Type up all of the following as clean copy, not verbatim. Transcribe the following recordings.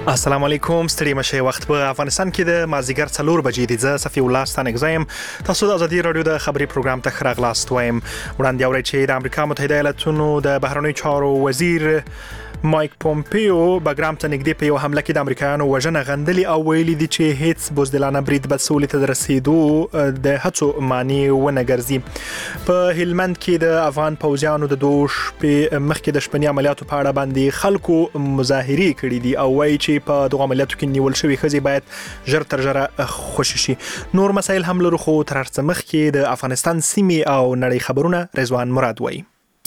السلام علیکم ستړي مشه وخت په افغانستان کې د مازیګر 4 بجې د صفي الله ستانګ زایم تاسو د ازادي رادیو د خبري پروګرام ته خراغلاست وایم وړاندې اورئ چې د امریکا متحده ایالاتونو د بهرنیو چارو وزیر مایک پومپیو بګرام ته نږدې په یو حمله کې د امریکایانو وژنه غندلي او ویلي دي چې هیڅ بوزدلانه برید به سولې ته رسیدو د هڅو معنی ونه ګرځي په هلمند کې د افغان پوځیانو د دوش په مخکې د شپنی عملیاتو په اړه باندې خلکو مظاهره کړې دي او وایي چې په دغه عملیاتو کې نیول شوی خزي باید ژر تر ژره خوشی شي. نور مسایل هم لرو خو تر څه مخکې د افغانستان سیمې او نړۍ خبرونه رضوان مراد وایي.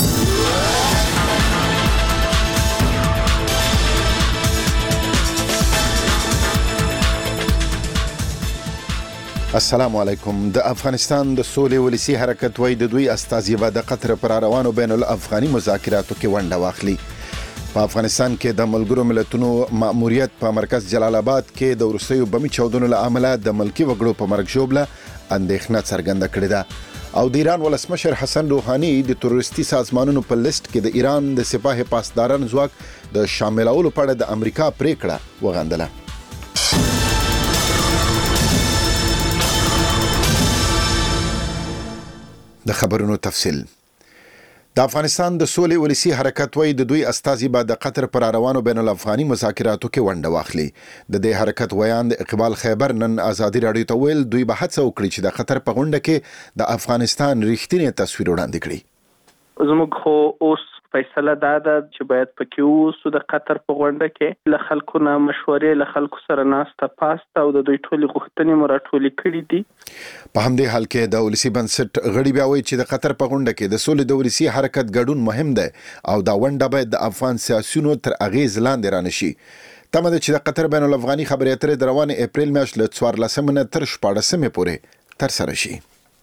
السلام علیکم. د افغانستان د سولې ولسی حرکت وای د دوی استازي به د قطر پر روانو بین الافغاني مذاکراتو کې ونډه واخلي. په افغانستان کې د ملګرو ملتونو ماموریت په مرکز جلال آباد کې د وروستیو بمي چاودنو له امله د ملکی وګړو په مرګ ژوبله اندېښنه څرګنده کړې ده او د ایران ولسمشر حسن روحاني د تروریستي سازمانونو په لیست کې د ایران د سپاه پاسداران ځواک د شاملولو په اړه د امریکا پریکړه وغندله. د خبرونو تفصیل. د افغانستان د سولې ولسی حرکت وای د دوی استازي به د قطر پر روانو بین الافغاني مذاکراتو کې ونډه واخلي. د دې حرکت ویان د اقبال خیبر نن ازادي رادیو ته ویل دوی به هڅه وکړي چې د قطر په غونډه کې د افغانستان ریښتینی تصویر وړاندې کړي. زموږ خو اوس فیصله دا ده چې باید پکې ووسو د قطر په غونډه کې له خلکو نه مشورې له خلکو سره ناسته پاسته او د دوی ټولې غوښتنې مو راټولې کړي دي. په همدې حال کې د ولسی بنسټ غړي بیا وایي چې د قطر په غونډه کې د سولې د ولسی حرکت ګډون مهم دی او دا ونډه باید د افغان سیاسيونو تر اغیز لاندې رانشي. تمه ده چې د قطر بین الافغاني خبرې اترې د روان اپریل میاشتې له 14 نه تر 14 پورې تر سره شي.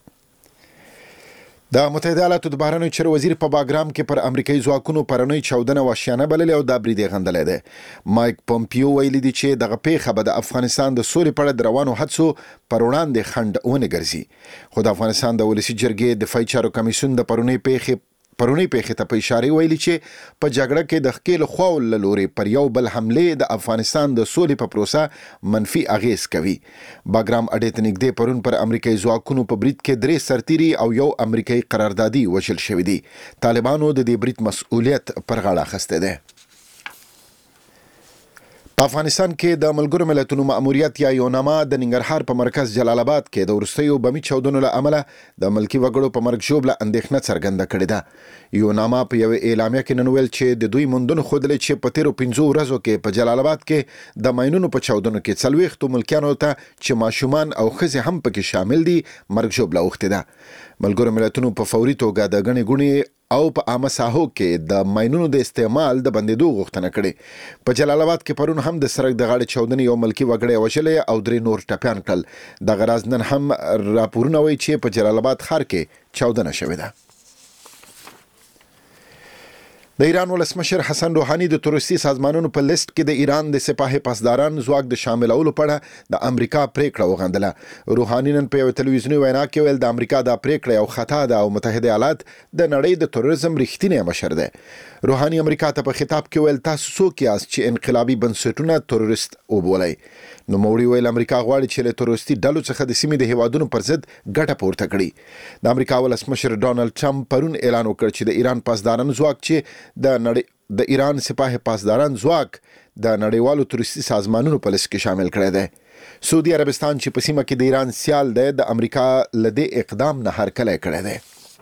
د متحده ایالاتو د بهرنیو چارو وزیر په باګرام کې پر امریکایي ځواکونو پرونی چاودنه وحشیانه بللې او د برید غندلې ده. مایک پومپیو ویلي دی چې دغه پیښه به د افغانستان د سولې په اړه روانو هڅو پر وړاندې خنډ ونه ګرځي. خو د افغانستان د ولسی جرګې دفاعي چارو کمیسیون د پرونی پیښې ته په اشاره ویلي چې په جګړه کې د خکیل خواو له لوري پر یو بل حمله د افغانستان د سولې په پروسه منفي اغیز کوي. باګرام اډې ته نږدې پرون پر امریکایي ځواکونو په برید کې 3 سرتیري او یو امریکایي قراردادي وژل شوی دي. طالبانو د دې برید مسؤلیت پر غاړه اخیسته ده. په افغانستان کې د ملګرو ملتونو ماموریت یا یوناما د ننګرهار په مرکز جلال آباد کې د ورستیو بمي چاودنو له امله د ملکی وګړو په مرګ ژوبله اندېښنه څرګنده کړې ده. یوناما په یو اعلامیه کې نن ویل چې د دوی موندنو ښودلې چې په تیرو 15 ورځو کې په جلال آباد کې د ماینونو په چاودنو کې 40 ملکیانو ته چې ماشومان او ښځې هم پکې شامل دي مرګ ژوبله اوښتې ده. ملګرو ملتونو په فوري توګه د غني ګونی او په عامه ساحو کې د ماینونو د استعمال د بندیدو غوښتنه کړې. په جلال آباد کې پرون هم د سړک د غاړې چاودنې یو ملکی وګړی وژلې او 3 نور ټپیان کړل. د غراز نن هم راپورونه وایي چې په جلال آباد ښار کې چاودنه شوې ده. د ایران ولسمشر حسن روحاني د تروریستي سازمانونو په لیست کې د ایران د سپاه پاسداران ځواک د شاملولو په اړه د امریکا پریکړه وغندله. روحاني نن په یو تلویزیونی وینا کې ویل د امریکا د پریکړه یو خطا ده او متحده ایالات د نړۍ د تروریزم رښتینی مشر ده. روحاني امریکا ته په خطاب کې ویل تاسو څوک یاست چې انقلابي بنسټونه تروریست وبولئ. نو موري ویل امریکا غواړي چې له تروریستي ډلو څخه د سیمې د هیوادونو پر ضد ګټه پورته کړي. د امریکا ولسمشر ډونالد ټرمپ پرون اعلان وکړ چې د ایران پاسداران ځواک چې د ایران سپاه پاسداران ځواک د نړیوالو تروریستي سازمانونو په لیست کې شامل کړی دی. سعودي عربستان چې په سیمه کې د ایران سیال دی د امریکا لدې اقدام نه هرکلی کړی دی.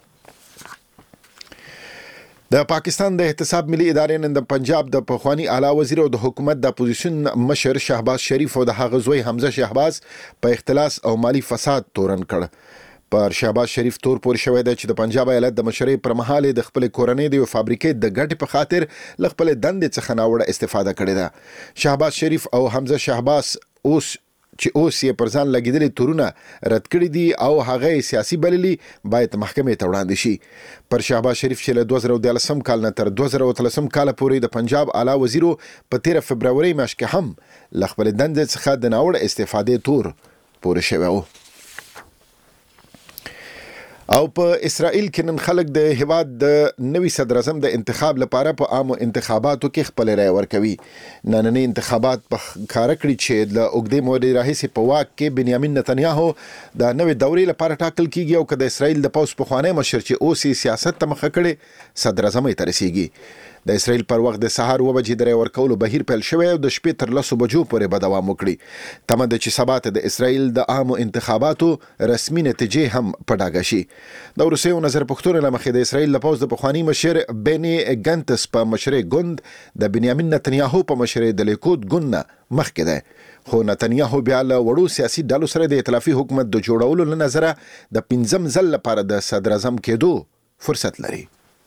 د پاکستان د احتساب ملي ادارې نن د پنجاب د پخوانی اعلی وزیر او د حکومت د اپوزیشن مشر شهباز شریف او د هغه زوی حمزه شهباز په اختلاس او مالی فساد تورن کړ. پر شهباز شریف تور پورې شوی دی چې د پنجاب ایالت د مشرۍ پر مهال د خپل کورنۍ د یو فابریکې د ګټې په خاطر ل خپل دندې څخه ناوړه استفاده کړې ده. شهباز شریف او حمزه شهباز اوس یې پر ځان لګیدلې تورونه رد کړي دي او هغه سیاسي بللي باید محکمې ته وړاندې شي. پر شهباز شریف چې له 2013 کال نه تر 2013 کال پورې د پنجاب اعلی وزیر په 13 فبراير میاشت کې هم ل خپل دندې څخه د ناوړه استفادې تور پورې شوی و. او په اسرائیل کې نن خلک د هیواد د نوي صدر اعظم د انتخاب لپاره په عامو انتخاباتو کې خپل رائے ورکوي. نننی انتخابات په کار کړی چې د اوږدې مودې راهیسې په واک کې بنیامین نتنیاهو د نوې دورې لپاره ټاکل کیږي او که د اسرائیل د پوځ پخوانی مشر چې اوس سیاست ته مخه کړي صدر اعظم ته رسیږي. د اسرائیل پر وخت د سهار 9 بجې د رائے ورکولو بهیر پیل شوی او د شپې تر 10 بجو پورې به دوام وکړي. تمه ده چې سبا ته د اسرائیل د عامو انتخاباتو رسمي نتیجې هم په ډاګه شي. د وروستیو نظر پوښتنې له مخې د اسرائیل د پوځ د پخوانی مشر بني ګانټس په مشرۍ ګوند د بنیامین نتنیاهو په مشرۍ د لیکود ګوند نه مخکې ده. خو نتنیاهو بیا له وړو سیاسي ډلو سره د ائتلافي حکومت د جوړولو له نظره د 5م ځل لپاره د صدر اعظم کېدو فرصت لري.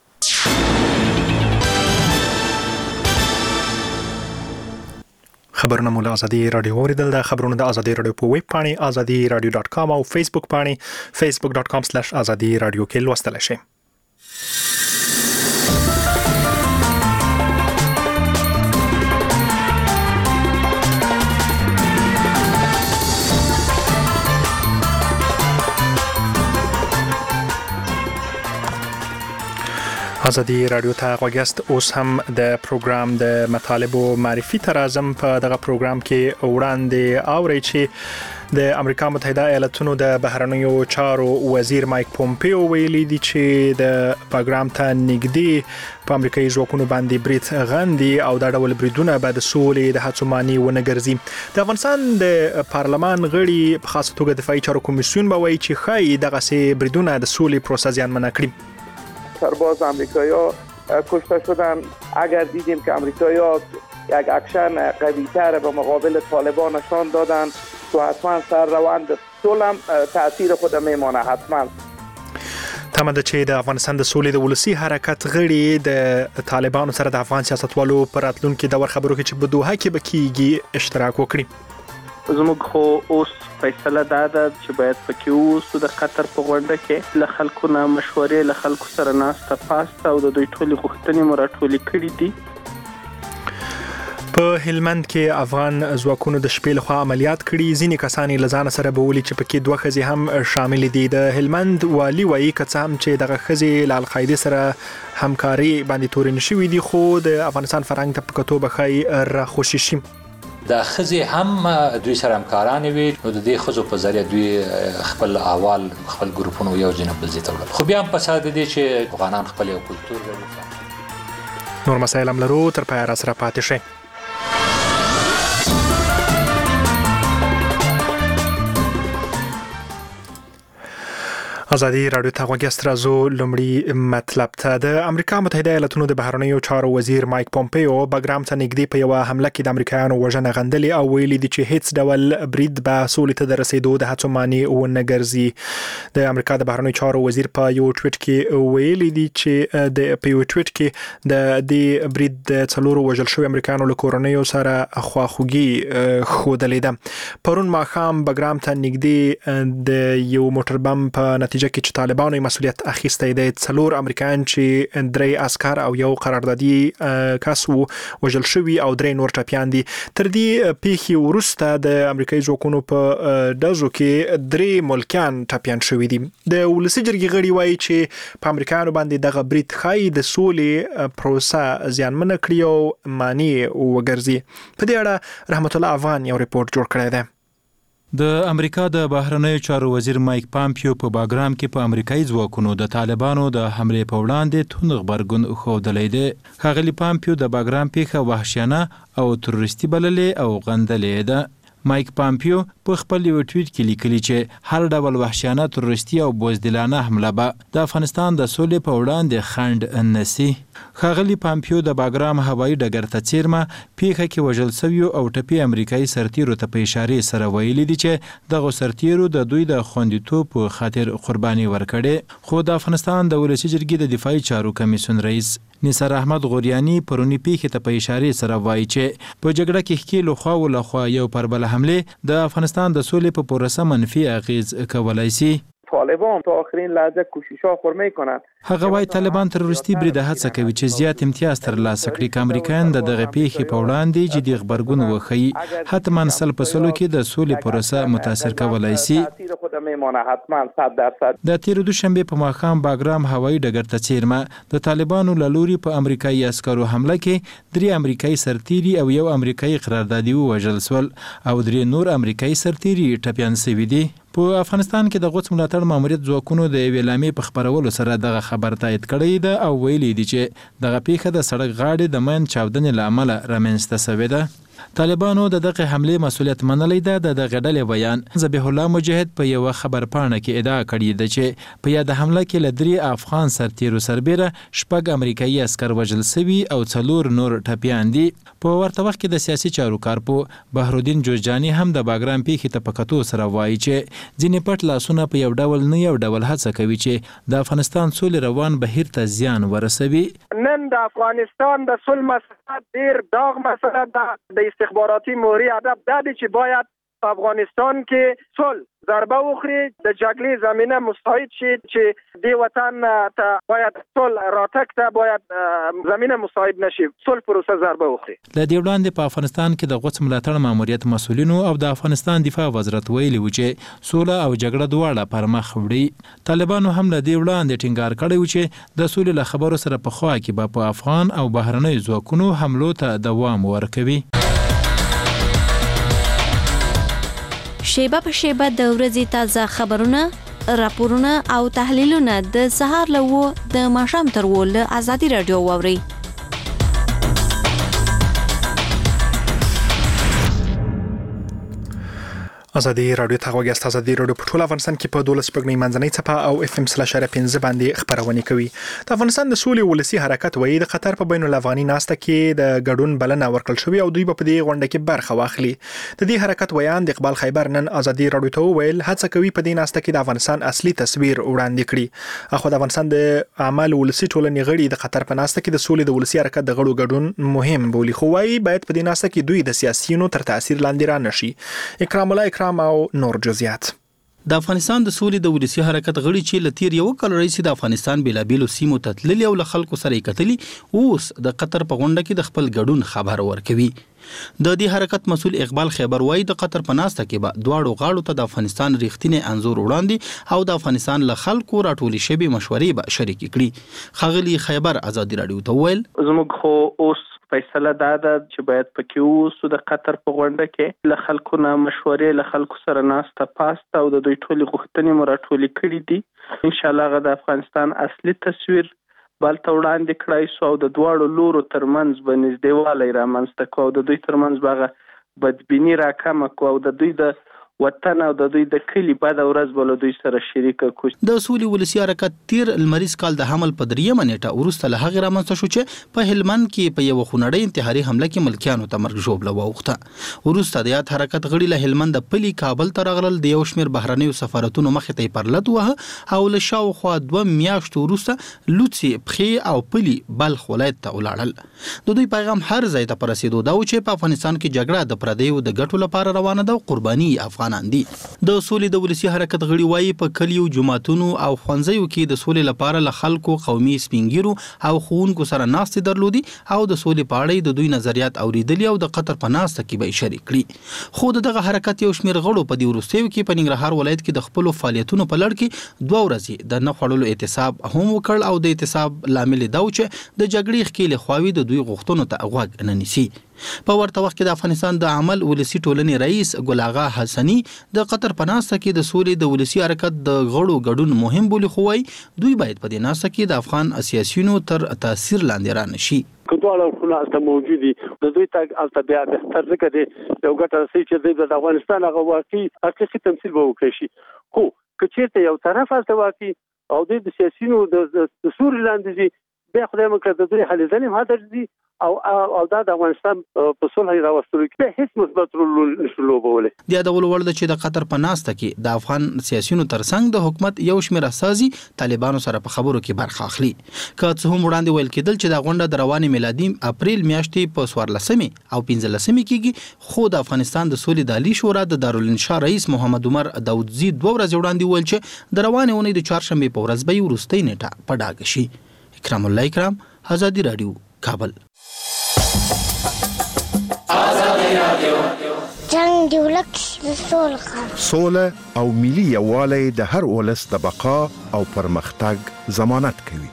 خبرونه مو له ازادي رادیو اوریدل. د خبرونو د ازادي رادیو په ویب پاڼې azadiradio.com او فیسبوک پاڼې facebook.com/azadi radio کې لوستل شئ. ازادي رادیو ته غوږیاست. اوس هم د پروګرام د مطالبو معرفي تر اعظم په دغه پروګرام کې وړاندې اوري چې د امریکا متحده ایالاتونو د بهرنیو چارو وزیر مایک پومپیو ویلي دی چې د پروګرام ته نږدې په امریکایي ځواکونو باندې برید غندي او دا ډول بریدونه به د سولې د هڅو معنی ونه ګرځي. د افغانستان د پارلمان غړي په خاصه توګه دفاعي چارو کمیسیون به وایي چې خای دغه سي بریدونه د سولې پروسه زیانمن کړي. سرباز آمریکایی‌ها کشته شدن. اگر دیدیم که آمریکایی‌ها یک اکشن قوی‌تر به مقابل طالبان نشان دادن تو حتما سر روند صلح هم تأثیر خود میمانه. حتما تمه ده چې د افغانستان د سولې د ولسی حرکت غړي د طالبانو سره د افغان سیاستوالو پر راتلونکي د خبرو کې چې په دوحه کې به کیږي اشتراک وکړي. زموږ خو اوس فیصله دا ده چې باید پکې اوسو د قطر په غونډه کې له خلکو نه مشورې له خلکو سره ناسته پاسته او د دوی ټولې غوښتنې مو راټولې کړې دي. په هلمند کې افغان ځواکونو د شپې لخوا عملیات کړي. ځینې کسان یې له ځانه سره بولي چې پکې 2 ښځې هم شامل دي. د هلمند والی وایي که څه هم چې دغه ښځې له القاعده سره همکاري باندې تورن شوي دي خو د افغانستان فرهنګ ته په کتو به ښایي راخوشي شي. د ښځې هم دوی سره همکارانې وي نو د دې ښځو په ذریعه دوی خپل احوال خپل ګروپونو یو ځای نه بل ځای ته وړل. خو بیا هم په سر د دې چې افغانان خپل یو کلتور لري. نور مسایل هم لرو، تر پایه راسره پاتې شئ. ازادي رادیو ته غوږیاست. راځو لومړی مطلب ته. د امریکا متحده ایالاتونو د بهرنیو چارو وزیر مایک پومپیو بګرام ته نږدې په یو حمله کې د امریکایانو وژنه غندلې او ویلي دي چې هیڅ ډول برید به سولې ته د رسیدو د هڅو معنی ونه ګرځي. د امریکا د بهرنیو چارو وزیر په یو ټویټ کې ویلي دي چې په یو ټویټ کې د دې برید د 4 وژل شوی امریکایانو له کورنیو سره خواخوږي ښودلې ده. پرون ماښام بګرام ته نږدې د یو موټر بم په نتیجه کې چې طالبانو مسؤلیت اخیسته دی. 4 امریکایان چې 3 عسكر او یو قراردادي کس وو وژل شوی او 3 نور ټپیان دي. تر دې پیښې وروسته د امریکایي ځواکونو په دزو کې 3 ملکیان ټپیان شوی دي. د ولسی جرګې غړي وایي چې په امریکایانو باندې دغه برید خای د سولې پروسه زیانمن کړی او معنی وګرځي. په دې اړه رحمت الله افغان یو ریپورت جوړ کړی دی. د امریکا د بهرنیو چارو وزیر مایک پامپیو په باګرام کې په امریکایي ځواکونو د طالبانو د حمله په وړاندې توند غبرګون ښودلی دی. ښاغلي پامپیو د باګرام پیښه وحشیانه او تروریستي بللې او غندلې ده. مایک پامپیو په خپل یو ټویټ کې لیکلي چې هر ډول وحشیانه تروریستي او بزدلانه حمله به د افغانستان د سولې په وړاندې خنډ نسی. ښاغلي پامپیو د باګرام هوایي ډګر ته څیرمه پیښه کې وژل شویو او ټپي امریکایي سرتیرو ته په اشارې سره ویلي دي چې دغه سرتیرو د دوی د خوندیتوب په خاطر قرباني ورکړې. خو د افغانستان د ولسی جرګې د دفاعي چارو کمیسیون رئیس نثار احمد غوریانی پرونی پیښې ته په اشارې سره وایي چې په جګړه کې ښکیلو خواو له خوا یو پر بل حمله د افغانستان د سولې په پروسه منفي اغیز کولای شي. طالبان تا آخرین لحظه کوشش‌ها خور میکنن. هغه وايي طالبان تروریستي برید هڅه کوي چې زیات امتیاز ترلاسه کړي که امریکایان د دغه پیښې په وړاندې جدي غبرګون وښيي حتما سل په سلو کې د سولې پروسه متاثر کولای شي. د تیر دوشنبه په ماښام باګرام هوایي ډګر ته څیرمه د طالبانو له لوري په امریکایي عسکرو حمله کې 3 امریکایي سرتیري او 1 امریکایي قراردادي ووژل شول او 3 نور امریکایي سرتیري ټپیان شوي دي. په افغانستان کې د غوڅ ملاتړ ماموریت ځواکونو د اعلامي په خبرولو سره دغه خبر تایید کړی ده او ویلي دي چې دغه پیښه د سړک غاړې د مین چاودنې له امله رامنځته شوې ده. طالبانو د دغه حملې مسؤلیت منلی ده. د دغه ډلې بیان ذبیح الله مجاهد په یو خبرپاڼه کې ادعا کړې ده چې په یاد حمله کې له 3 افغان سرتیرو سربیره 6 امریکایي عسکر وژل شوي او 4 نور ټپیان دي. په ورته وخت کې د سیاسي چارو کارپو بهرالدین جوزجاني هم د باګرام پیښې ته په کتو سره وایي چې ځینې پټ لاسونه په یو ډول نه یو ډول هڅه کوي چې د افغانستان سولې روان بهیر ته زیان ورسوي. نن د افغانستان د صلح مسله ډیر داغ مسله ده. د استخباراتي موري ادب دا دی چې باید په افغانستان کې صلح ضربه وخوري، د جګړې زمینه مساعد شي چې د وطن ته باید صلح راتګ ته باید زمینه مساعد نشي، صلح پروسه ضربه وخوري. د دې وړاندې په افغانستان کې د غوڅ ملاتړ ماموریت مسؤلینو او د افغانستان دفاع وزارت ویلي و چې سوله او جګړه دواړه پر مخ وړي. طالبانو هم له دې وړاندې ټینګار کړی و چې د سولې له خبرو سره په خوا کې به په افغان او بهرنیو ځواکونو حملو ته دوام ورکوي. شیبه په شیبه د ورځې تازه خبرونه، راپورونه او تحلیلونه د سهار له 9 د ماښام تر 10 له ازادي رادیو واورئ. ازادي رادیو ته غوږی ازادي رادیو په ټول افغانستان کې په 12 سپګنی منځنۍ صفه او اف ام /5 باندې خبرونه کوي. د افغانستان د سولې ولسی حرکت وایي د قطر په بین الافغاني ناسته کې د ګډون بلنه ورکړل شوې او دوی په دې غونډه کې برخه واخلي. د دې حرکت ویان د اقبال خیبر نن ازادي رادیو ته ویل هڅه کوي په دې ناسته کې د افغانستان اصلي تصویر وړاندې کړي. اخو د افغانستان د اعمال ولسی ټولنې غړي د قطر په ناسته کې د سولې د ولسی حرکت د غړو ګډون مهم بولي، خو وايي باید په دې ناسته کې دوی د سیاسيونو تر تاثیر لاندې را نشي. اکرام الله او نور جزئیات. د افغانستان د سولې د ولسی حرکت غړي چې لتیر یو کال راځي د افغانستان بلابلو سیمو ته تللي او له خلکو سره کتلي اوس د قطر په غونډه کې د خپل ګډون خبر ورکوي. د دې حرکت مسول اقبال خیبر وایي د قطر په ناسته کې به دواړو غاړو ته د افغانستان ریښتینی انځور وړاندې او د افغانستان له خلکو راټولې شوی مشورې به شریک کړي. خغلی خیبر ازادي رادیو ته ویل زموږ خو اوس فیصله دا ده چې باید پکې ووسو د قطر په غونډه کې له خلکو نه مشورې، له خلکو سره ناسته پاسته او د دوی ټولې غوښتنې مو راټولې کړي دي. انشاءالله هغه د افغانستان اصلي تصویر بلته وړاندې کړای سو او د دواړو لورو ترمنځ به نږدېوالی رامنځته کړو او د دوی ترمنځ به هغه بدبیني راکمه کړو او د دوی د وطن او د دوی د کلی بعد ورځ بل دوی سره شریک کو. د سولې ولسی حرکت تیر المریز کال د حمل په 3 نیټه ورسته له هغه رامنځته شو چې په هلمند کې په یو خونړی انتحاري حمله کې ملکیانو ته مرګ ژوبله واوخته. ورسته د یاد حرکت غړي له هلمند پلی کابل ته راغلل، د یو شمیر بهرنیو سفارتونو مخې ته پرلط وه او له شاوخوا 2 میاشتو وروسته لوڅي پخې او پلی بلخ ولایت ته ولاړل. د دوی پیغام هر ځای ته پرسیدو دا چې په افغانستان کې جګړه د پردیو د ګټو لپاره روانه ده او قرباني افغان دي. د سولې د ولسی حرکت غړي وایي په کلیو، جماعتونو او ښوونځیو کې د سولې لپاره له خلکو، قومي سپینګیرو او ښوونکو سره ناستې درلودي او د سولې په اړه د دوی نظریات اوریدلي او د قطر په ناسته کې به شریک کړي. خو دغه حرکت یو شمیر غړو په دې وروستیو کې په ننګرهار ولایت کې د خپل فعالیتونو په لړ کې 2 ورځې د نه خړلو اعتصاب هم وکړ او د اعتصاب لامل دا و چې د جګړې ښکېلې خواوې د دوی غوښتنو ته غوږ نه نیسي. په ورته وخت کې د افغانستان د عمل ولسی ټولنې رئیس ګل اغا حسنی د قطر په ناسته کې د سولې د ولسی حرکت د غړو ګډون مهم بولی، خو وايي دوی باید په دې ناسته کې د افغان سیاسيونو تر تاثیر لاندې را نشي. کډوال خو نه موجودي د دوی تک البته بیا بهتر ځکه دی یو ګټه سي چې د افغانستان هغه واقعي تمثيل به وکړي شي. خو کچېته یو طرف البته واقعي او د سیاسيونو د سوري لاندې بیا خدای مو کړه د دوی هلې ځلې هم هدر دي او دا د افغانستان په صلح راوستلو کې هیڅ مثبت رول نشو لوبولی. د یادولو وړ ده چې د قطر په ناسته کې د افغان سیاسيونو ترڅنګ د حکومت یو شمېر اساسي طالبانو سره په خبرو کې برخه اخلي. که څه هم وړاندې ویل کېدل چې د غونډه د روانې میلادي اپریل میاشتې په 14 او 15 کېږي، خو د افغانستان د سولې د عالی شورا د دارالانشا رئیس محمد عمر داودزي 2 ورځې وړاندې ویل چې د روانې اونۍ د چهارشنبې په ورځ به وروستۍ نیټه په ډاګه شي. اکرام الله اکرام، آزادي رادیو، کابل. جنگ دی ولک د سوله او ملي یووالی د هر ولس د بقا او پرمختګ ضمانت کوي.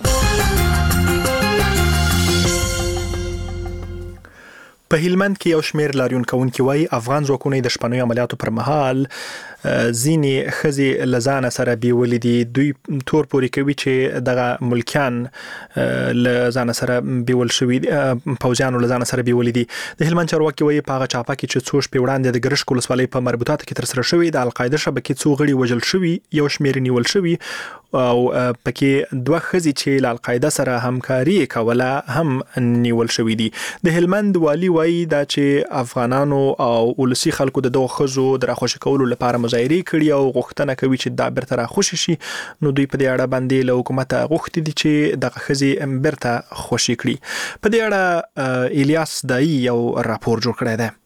په هلمند کې یو شمېر لاریون کوونکي وایي افغان ځواکونه د شپنیو عملیاتو پر مهال ځینې ښځې له ځانه سره بیولې دي. دوی تور پورې کوي چې دغه ملکیان له ځانه سره بیول شوي، پوځیانو له ځانه سره بیولې دي. د هلمند چارواکي وایي په هغه چاپه کې چې څو شپې وړاندې د ګرشک ولسوالۍ په مربوطاتو کې ترسره شوې د القاعده شبکې څو غړي وژل شوي، یو شمېر نیول شوي او پکې 2 ښځې چې له القاعده سره همکاري کوله هم نیول شوي دي. د هلمند والي وایي دا چې افغانانو او ولسی خلکو د دغه ښځو د راخوشي کولو لپاره مظاهرې کړي او غوښتنه کوي چې دا بیرته راخوشي شي. نو دوی په دې اړه باندې له حکومت غوښتي دي چې دغه ښځې بیرته خوشي کړي. په دې اړه الیاس دای یو راپور جوړ کړی دی.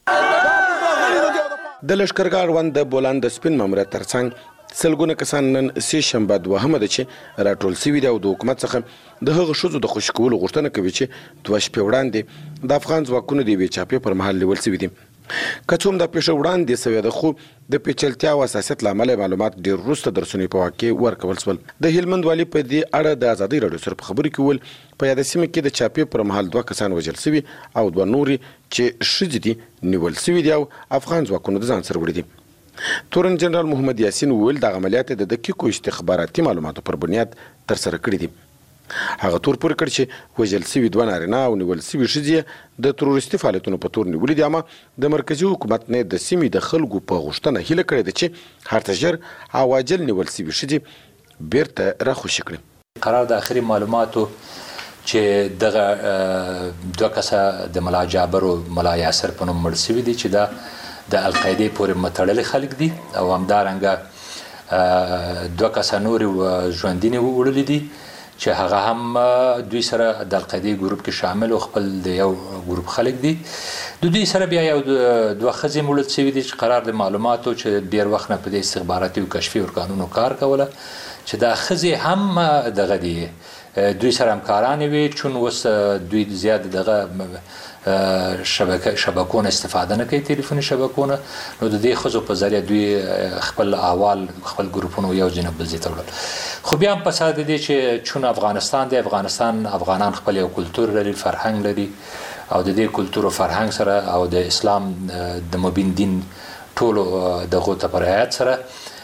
د لشکرګاه اړوند د بولان د سپین ماموریت ترڅنګ سلګونه کسان نن سه شنبه 2 ده چې راټول شوي دي او د حکومت څخه د هغه ښځو د خوشي کولو غوښتنه کوي چې 2 شپې وړاندې د افغان ځواکونو د یوې چاپې پر مهال نیول شوي دي. که څه هم دا پیښه وړاندې شوې ده، خو د پیچلتیا او حساسیت له امله معلومات ډېر وروسته د رسنیو په واک کې ورکول شول. د هلمند والي په دې اړه د ازادۍ راډیو سره په خبرو کې وویل په یاده سیمه کې د چاپې پر مهال 2 کسان وژل شوي او 2 نورې چې ښځې دي نیول شوي دي او افغان ځواکونو د ځان سره وړي دي. تورن جنرال محمد یاسین وویل د عملیات د دقیقو استخباراتي معلوماتو پر بنیاد ترسره کړي دي. هغه تور پورې کړ چې وژل شوي 2 نارینه او نیول شوي ښځې د تروریستي فعالیتونو په تور نیولي دي، اما د مرکزي حکومت نه د سیمې د خلکو په غوښتنه هیله کړې ده چې هرته ژر او عاجل نیول شوي ښځې بیرته راخوشي کړي. قرار د اخري معلوماتو چې دغه 2 کسه د ملا جابر او ملا یاسر په نوم مړ شوي دي چې دا د القاعده پورې متړلي خلک دي او همدارنګه 2 کسه نور ژوندینې وړلي دي چې هغه هم دوی سره د القاعده ګروپ کې شامل او خپل د یو ګروپ خلک دي. د دوی سره بیا یو 2 ښځې مړ شوي دي چې قرار د معلوماتو چې ډیر وخت نه په دې استخباراتي او کشفي ارکانونو کار کوله چې دا ښځې هم دغه دي دوی سره همکارانې وي، چون اوس دوی زیات دغه شبکونه استفاده نه کوي، تلیفوني شبکونه، نو د دې ښځو په ذریعه دوی خپل احوال خپل ګروپونه یو ځای نه بل ځای ته وړل. خو بیا هم په ساده دي چې چون افغانستان دی، افغانان خپل یو کلتور لري، فرهنګ لري او د دې کلتور او فرهنګ سره او د اسلام د مبین دین ټولو دغو ته په رعایت سره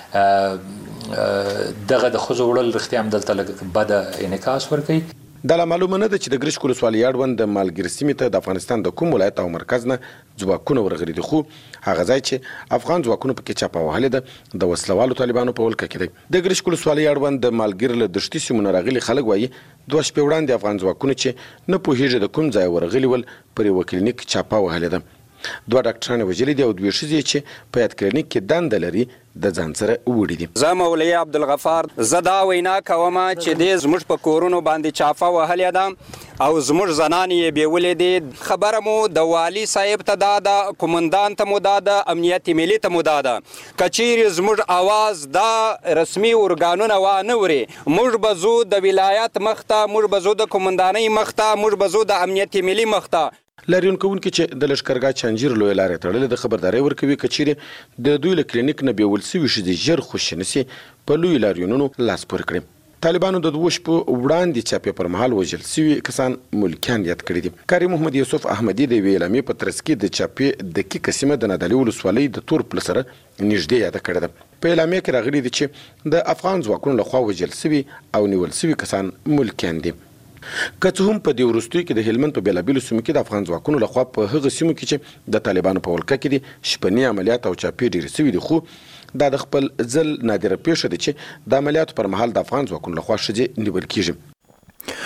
دغه د ښځو وړل رښتیا هم دلته لږ بده انعکاس ورکوي. دا لا معلومه نه ده چې د ګرشک ولسوالۍ اړوند د مالګیر سیمې ته د افغانستان د کوم ولایت او مرکز نه ځواکونه ورغلي دي، خو هغه ځای چې افغان ځواکونو پکې چاپه وهلې ده د وسلوالو طالبانو په ولکه کې دی. د ګرشک ولسوالۍ اړوند د مالګیر له دشتي سیمو نه راغلي خلک وایي 2 شپې وړاندې افغان ځواکونه چې نه پوهېږي د کوم ځای ورغلي ول پر یوه کلینیک چاپه وهلې ده. 2 ډاکټران وژلي دي او 2 ښځې چې په یاد کلینیک کې دنده لري د ځان سره وړي دي. زه مولوي عبدالغفار زه دا وینا کوم چې دې زموږ په کورونو باندې چافه وهلې ده او زموږ زنان یې بیولې دي. خبره مو د والي صاحب ته دا ده، کومندان ته مو دا ده، امنیت ملي ته مو دا ده، که چیرې زموږ اواز دا رسمي ارګانونه وانه وري، موږ به ځو د ولایت مخته، موږ به ځو د کومندانۍ مخته، موږ به ځو د امنیت ملي مخته. لاریون کوونکي چې د لشکرګاه چانجیر لویه لارې تړلې د خبرداری ورکوي که چیرې د دوی له کلینیک نه بیول شوي ښځې ژر خوشي نشي په لویو لاریونونو لاس پورې کړي. طالبانو د 2 شپو وړاندې چاپې پر مهال وژل شوي کسان ملکیان یاد کړي دي. کاري محمد یوسف احمدي د یوې اعلامیې په ترڅ کې د چاپې دقیقه سیمه د نادعلي ولسوالۍ د تور پله سره نږدې یاده کړې ده. په اعلامیه کې راغلي دي چې د افغان ځواکونو لخوا وژل شوي او نیول شوي کسان ملکیان دي. که څه هم په دې وروستیو کې د هلمند په بېلابېلو سیمو کې د افغان ځواکونو لخوا په هغه سیمو کې چې د طالبانو په ولکه کې دي شپني عملیات او چاپې ډېرې شوي دي، خو دا د خپل ځل نادره پیښه ده چې د عملیاتو پر مهال د افغان ځواکونو لخوا ښځې نیول کېږي.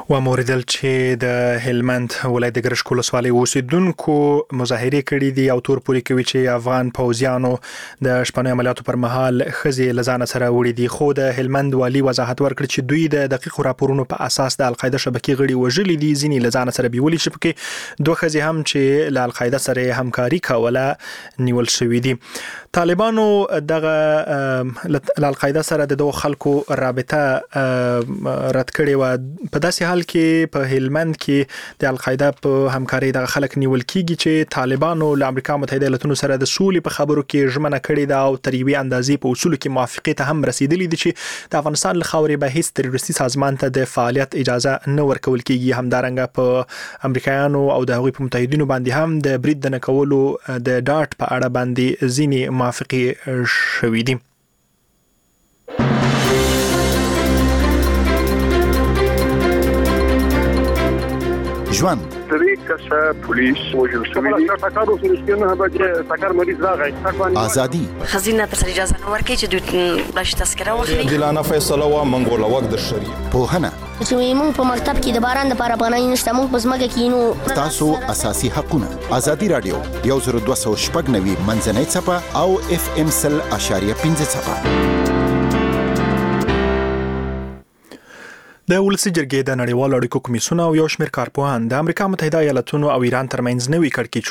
و موریدل چې د هلمند ولایت د ګرشک ولسوالۍ اوسیدونکو مظاهره کړې دي او تور پوري کوي چې افغان پوځیانو د شپږ عملیاتو پر مهال خزي لزان سره وړي دي. خو د هلمند والی وضاحت ورکړ چې دوی د دقیق راپورونو په اساس د القاعده شبکې غړي وژلي دي. ځینې لزان سره بیولي شبکې دوه خزي هم چې ل القاعده سره همکاري کوله نیول شوې دي. طالبانو دغه ل القاعده سره د دوه خلکو رابطه رد کړې و. په داسې حال کې په هلمند کې د القاعده په همکاري د خلک نیول کیږي چې طالبانو له امریکا متحده ایالاتونو سره د سولې په خبرو کې ژمنه کړې ده او تر یوې اندازې په اصولو کې موافقه ته هم رسیدلې دي چې د افغانستان له خاورې به هیڅ تروریستي سازمان ته د فعالیت اجازه نه ورکول کیږي. همدارنګه په امریکایانو او د هغوی په متحدینو باندې هم د برید د نکولو د ډاټ په اړه باندې ځینې موافقه شوې دي. ژوند طریقه پولیس وجل شوی دي تاکارو سرشتنه به تاکار مریض راغی ازادي خزینه تر اجازه نه ورکړي چې دوی بلش تذکره واخلي. دلانه فیصله وا منګول وخت در شری په هنه چې موږ په مکتب کې د باران لپاره پناه نشته موږ په ځمکه کې نو تاسو اساسي حقونه ازادي رادیو 1290 منځنۍ صفه او اف ام سل اشاریه 15 صفه. د ولسی جرګې د نړیوالو اړیکو کمیسیون او یو شمېر کارپوهان د امریکا متحده ایالاتونو او ایران ترمنځ نوي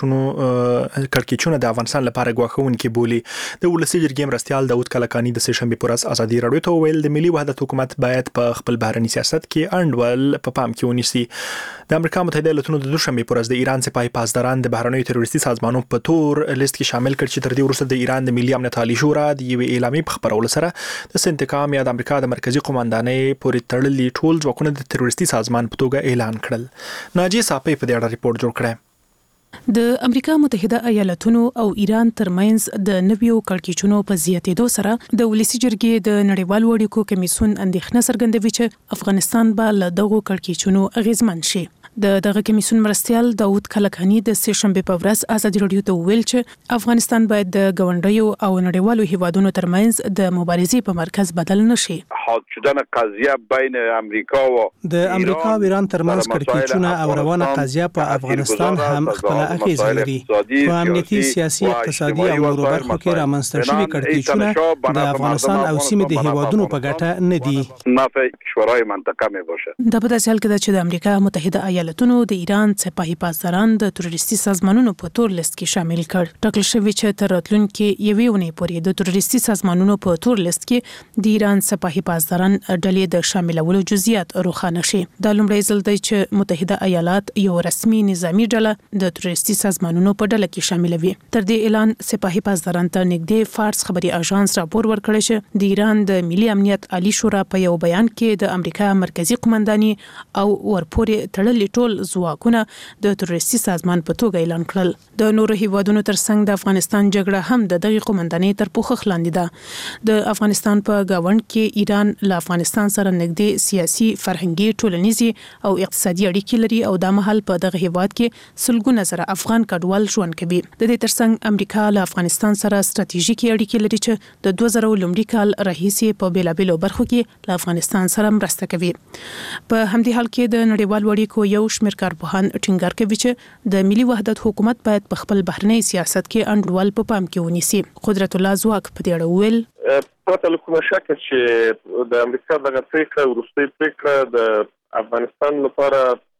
کړکېچونه د افغانستان لپاره غواخونکي بولي. د ولسی جرګې مرستيال داود کلکانی د سه شنبه پر ورځ ازادي رادیو ته ویل د ملي وحدت حکومت باید په خپل بهرني سیاست کې انډول په پام کې ونیسي. د امریکا متحده ایالاتونو د دوشنبه پر ورځ د ایران سپاهي پاسداران د بهرنیو تروریستي سازمانونو په تور لیست کې شامل کړ چې تر دې وروسته د ایران د ملي امنیت عالی شورا د یوې اعلامیې په خبرولو سره د سنتکام یا د امریکا د مرکزی قوماندانۍ پورې تړلي ټول ځواکونه د تروریستي سازمان په توګه اعلان کړل. ناجی صاحب په دې اړه ریپورت جوړ کړی. د امریکا متحده ایالاتونو او ایران ترمنځ د نویو کړکېچونو په زیاتېدو سره د ولسی جرګې د نړیوالو اړیکو کمیسیون اندېښنه څرګندوي چې افغانستان به له دغو کړکېچونو اغیزمن شي. دغه کمیسیون مرستيال داود کلکانی د سه شنبه په ورځ ازادي رادیو ته ویل چې افغانستان باید د ګاونډیو او نړیوالو هیوادونو ترمنځ د مبارزې په مرکز بدل نشي. حاد شدن قضیه بین امریکا و د امریکا او ایران ترمنځ کړکېچونه او روانه قضیه په افغانستان هم خپل اغیز لري. په امنیتي، سیاسي، اقتصادي او نورو برخو کې رامنځته شوي کړکېچونه د افغانستان او سیمې د هیوادونو په ګټه نه دي. نفع شورای منطقه می باشه. د په داسې حال کې چې د امریکا متحده ایالاتونو د ایران سپاهي پاسداران د تروریستي سازمانونو په تور لیست کې شامل کړ. ټاکل شوی چې تر راتلونکي یوې ونې پورې د تروریستي سازمانونو په تور لیست کې د ایران سپاهي پاسداران ډلې د شاملولو جزئیات روښانه شي. دا لومړی ځل دی چې متحده ایالات یو رسمي نظامی ډله د تروریستي سازمانونو په ډله کې شاملوي. تر دې اعلان سپاهي پاسداران ته نږدې فارس خبري اژانس راپور ورکړی چې د ایران د ملي امنیت عالی شورا په یو بیان کې د امریکا مرکزی قومنداني او ورپورې تړلي ټول ځواکونه د تروریستي سازمان په توګه اعلان کړل. د نورو هیوادونو ترڅنګ د افغانستان جګړه هم د دغه قومندانۍ تر پوښښ لاندې ده. د افغانستان په گاوند کې ایران له افغانستان سره نږدې سیاسي، فرهنګي، ټولنیزي او اقتصادي اړیکې لري او د مهال په دغه هیواد کې سلګونه زره افغان کډوال ژوند کوي. د دې ترڅنګ امریکا له افغانستان سره ستراتیژیکي اړیکې لري چې د 2000 لومړي کال راهیسې په بیلابیلو برخو کې له افغانستان سره مرسته کوي. په همدې حال کې د نړیوالو اړیکو یو شمېر کارپوهان ټینګار کوي چې د ملي وحدت حکومت باید په خپل بهرنی سیاست کې انډول په پام کې ونیسي. قدرت الله زواک په دې اړه ویل پرته له کومه شکه چې د امریکا دغه پریکړه وروستۍ پریکړه د افغانستان لپاره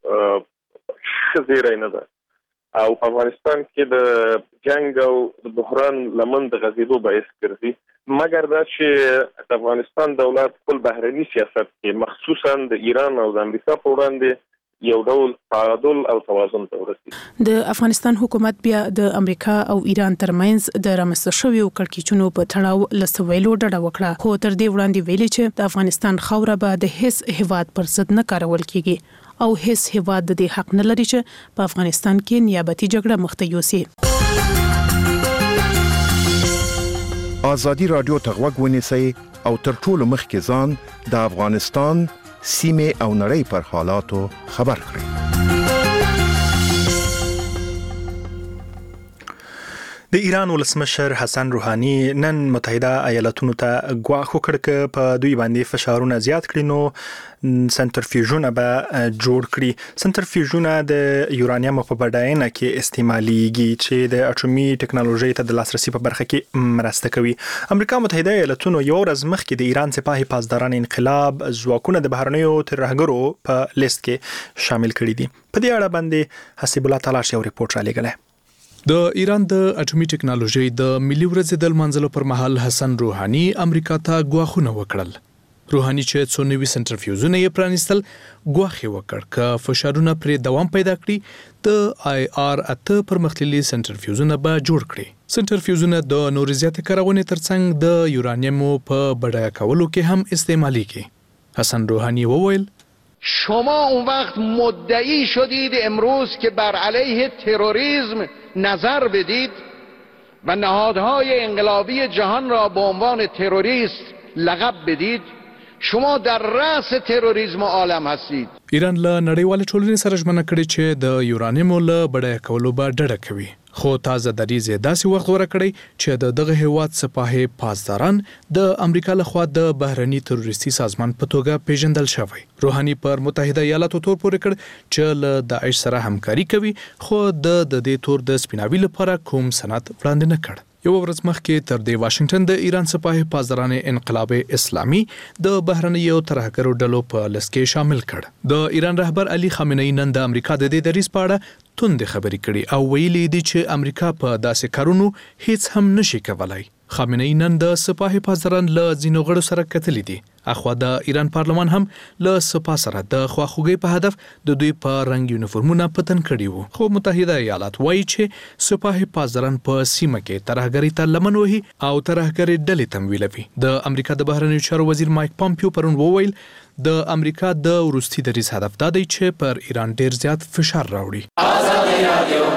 ښه زیری نه ده او په افغانستان کې د جنگ او د بحران لمن د غزیدو باعث ګرځي. مګر دا چې د افغانستان دولت خپل بهرني سیاست کې مخصوصا د ایران او د امریکا په وړاندې یو ډول تعادل او توازن ته ورسېږي. د افغانستان حکومت بیا د امریکا او ایران ترمنځ د رامنځته شویو کړکېچونو په تړاو له سویلو ډډه وکړه، خو تر دې وړاندې ویلي چې د افغانستان خاوره به د هیڅ هیواد پر ضد نه کارول کیږي او هیڅ هیواد د دې حق نه لري چې په افغانستان کې نیابتي جګړه مخته یوسي. ازادي رادیو ته غوږ ونیسئ او تر ټولو مخکې ځان د افغانستان سیمه او نړۍ پر حالاتو خبر کړئ. د ایران ولسمشر حسن روحاني نن متحده ایالاتونو ته ګواښ وکړ چې په دوی باندې فشارونه زیات کړي نو سنټرفیوژونه به جوړ کړي. سنټرفیوژونه د یورانیم په بډاینه کې استعماليږي چې د اټومي ټکنالوژي ته د لاسرسي په برخه کې مرسته کوي. امریکا متحده ایالاتونو یو ورځ مخکې د ایران سپاهي پاسداران انقلاب ځواکونه د بهرنیو ترهګرو په لیست کې شامل کړي دي. په دې اړه باندې حسیب الله تلاش یو ریپورت را لېږلی. د ایران د اټومي ټکنالوژي د ملي ورځې د لمانځلو پر مهال حسن روحاني امریکا ته ګواښونه وکړل. روحاني چې څو نوي سنټرفیوزونه یې پرانیستل ګواښ یې وکړ چې فشارونه پرې دوام پیدا کړي د آی آر اته پرمختللي سنټرفیوزونه به جوړ کړي. سنټرفیوزونه د نورو زیاتې کارونې ترڅنګ د یورانیمو په بډایه کولو کې هم استعمالیږي. حسن روحاني وویل شما اون وقت مدعی شدید امروز که بر علیه تروریسم نظر بدید و نهادهای انقلابی جهان را به عنوان تروریست لقب بدید. شما در رأس تروریسم عالم هستید. ایران له نړیوال ټولنې سره ژمنه کړې چې د یورانیمو له بډایه کولو به ډډه کوي. خو تازه دریځ داسې وخت ورکړی چې دغه هیواد سپاهي پاسداران د امریکا لخوا د بهرني تروریستي سازمان په توګه پیژندل شوی. روحاني پر متحده ایالاتو تور پورې کړ چې له داعش سره همکاري کوي خو د دې تور د سپیناوي لپاره کوم سند وړاندې نه کړ. یو ورځ مخکې تر دې واشنگټن د ایران سپاهي پاسداران انقلاب اسلامي د بهرنیو ترهګرو ډلو په لیست کې شامل کړ. د ایران رهبر علي خامنه‌ای نن د امریکا د دې دریځ په اړه توندې خبرې کړي او ویلي دي چې امریکا په داسې کارونو هیڅ هم نشي کولای. خامنه‌ای نن د سپاهي پاسداران له ځینو غړو سره کتلې دي. اخوا د ایران پارلمان هم له سپاه سره د خواخوږۍ په هدف د دوی په رنګ یونیفورمونه پتن کړي وو. خو متحده ایالات وایي چې سپاهي پاسداران په سیمه کې ترهګرۍ ته لمن وهي او ترهګرۍ ډلې تمویلوي. د امریکا د بهرنیو چارو وزیر مایک پامپیو پرون وویل د امریکا د وروستي دریځ هدف دا دی چې پر ایران ډیر زیات فشار راوړي. آزادي رادیو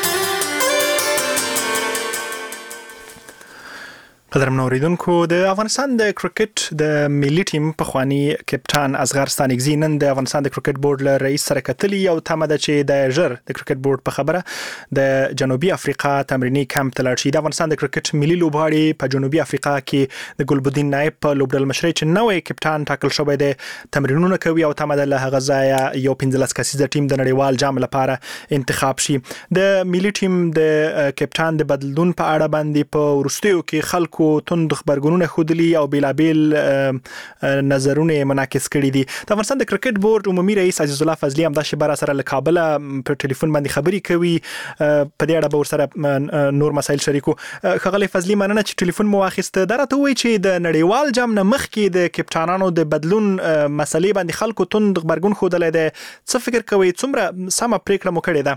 قدرمن اوریدونکو، د افغانستان د کرکټ د ملي ټیم پخوانی کپټان اصغر ستانکزی نن د افغانستان د کرکټ بورډ له رئیس سره کتلی او تمه ده چې د ژر د کرکټ بورډ په خبره د جنوبي افریقا تمرینی کمپ ته لاړ شي. د افغانستان د کرکټ ملي لوبغاړي په جنوبي افریقا کې د ګلبدین نایب په لوبډل مشرۍ چې نوې کپټان ټاکل شوی دی تمرینونه کوي او تمه ده له هغه ځایه یو 15 کسیزه ټیم د نړیوال جام لپاره انتخاب شي. د ملي ټیم د کپټان د بدلون په اړه باندې په ورستیو کې خلکو توند خبرګونونه خودلی او بیلابیل نظرونه منعکس کړي دي. د افغانستان د کرکټ بورډ عمومي رئیس عزیز الله فضلی هم د شبره سره له کابل په ټلیفون باندې خبري کوي. په دې اړه به ورسره نور مسایل شریکو. خغلی فضلی مننه چې ټلیفون مو واخیسته. درته وایي چې د نړیوال جام نه مخکې د کپټانانو د بدلون مسلې باندې خلکو توند خبرګون خودلې ده. څه فکر کوي څومره سمه پریکړه مو کړې ده؟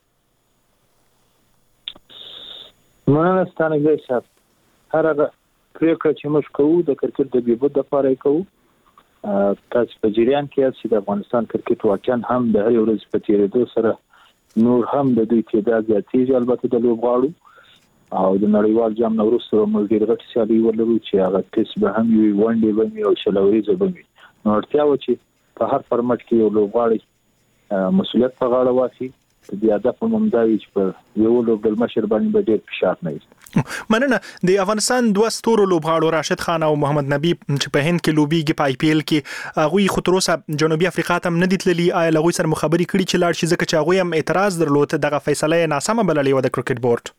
مننه ستانکزی صاحب. هر هغه پریکړه چې موږ کوو د کرکټ د بهبود لپاره کوو. تاسو په جریان کې یاست د افغانستان کرکټ واقعا هم د هر ورځ په تیریدو سره نور هم د دوی تعداد زیاتېږي. البته د لوبغاړو او د نړیوال جام نه وروسته موږ ډېر غټ سیالي ولرو چې هغه ټیسټ به هم وي، ونډې به وي او شلوریزه به وي. نو اړتیا و چې په هر فارمټ کې یو لوبغاړی مسؤلیت په غاړه واخلي. د هدف ممدا وي چې په یو لوبډل مشر باندې به ډېر فشار نه وي. مننه. د افغانستان دوه ستورو لوبغاړو راشد خان او محمد نبی چې په هند کې لوبيږي په آی پی ایل کې هغه خو تر اوسه جنوبي افریقا ته نه دي تللي. آیا لغوی سره مخابري کړي چې لاړ شي ځکه چې هغه هم اعتراض درلود دغه فیصله ناسمه بللې و د کرکټ بورډ؟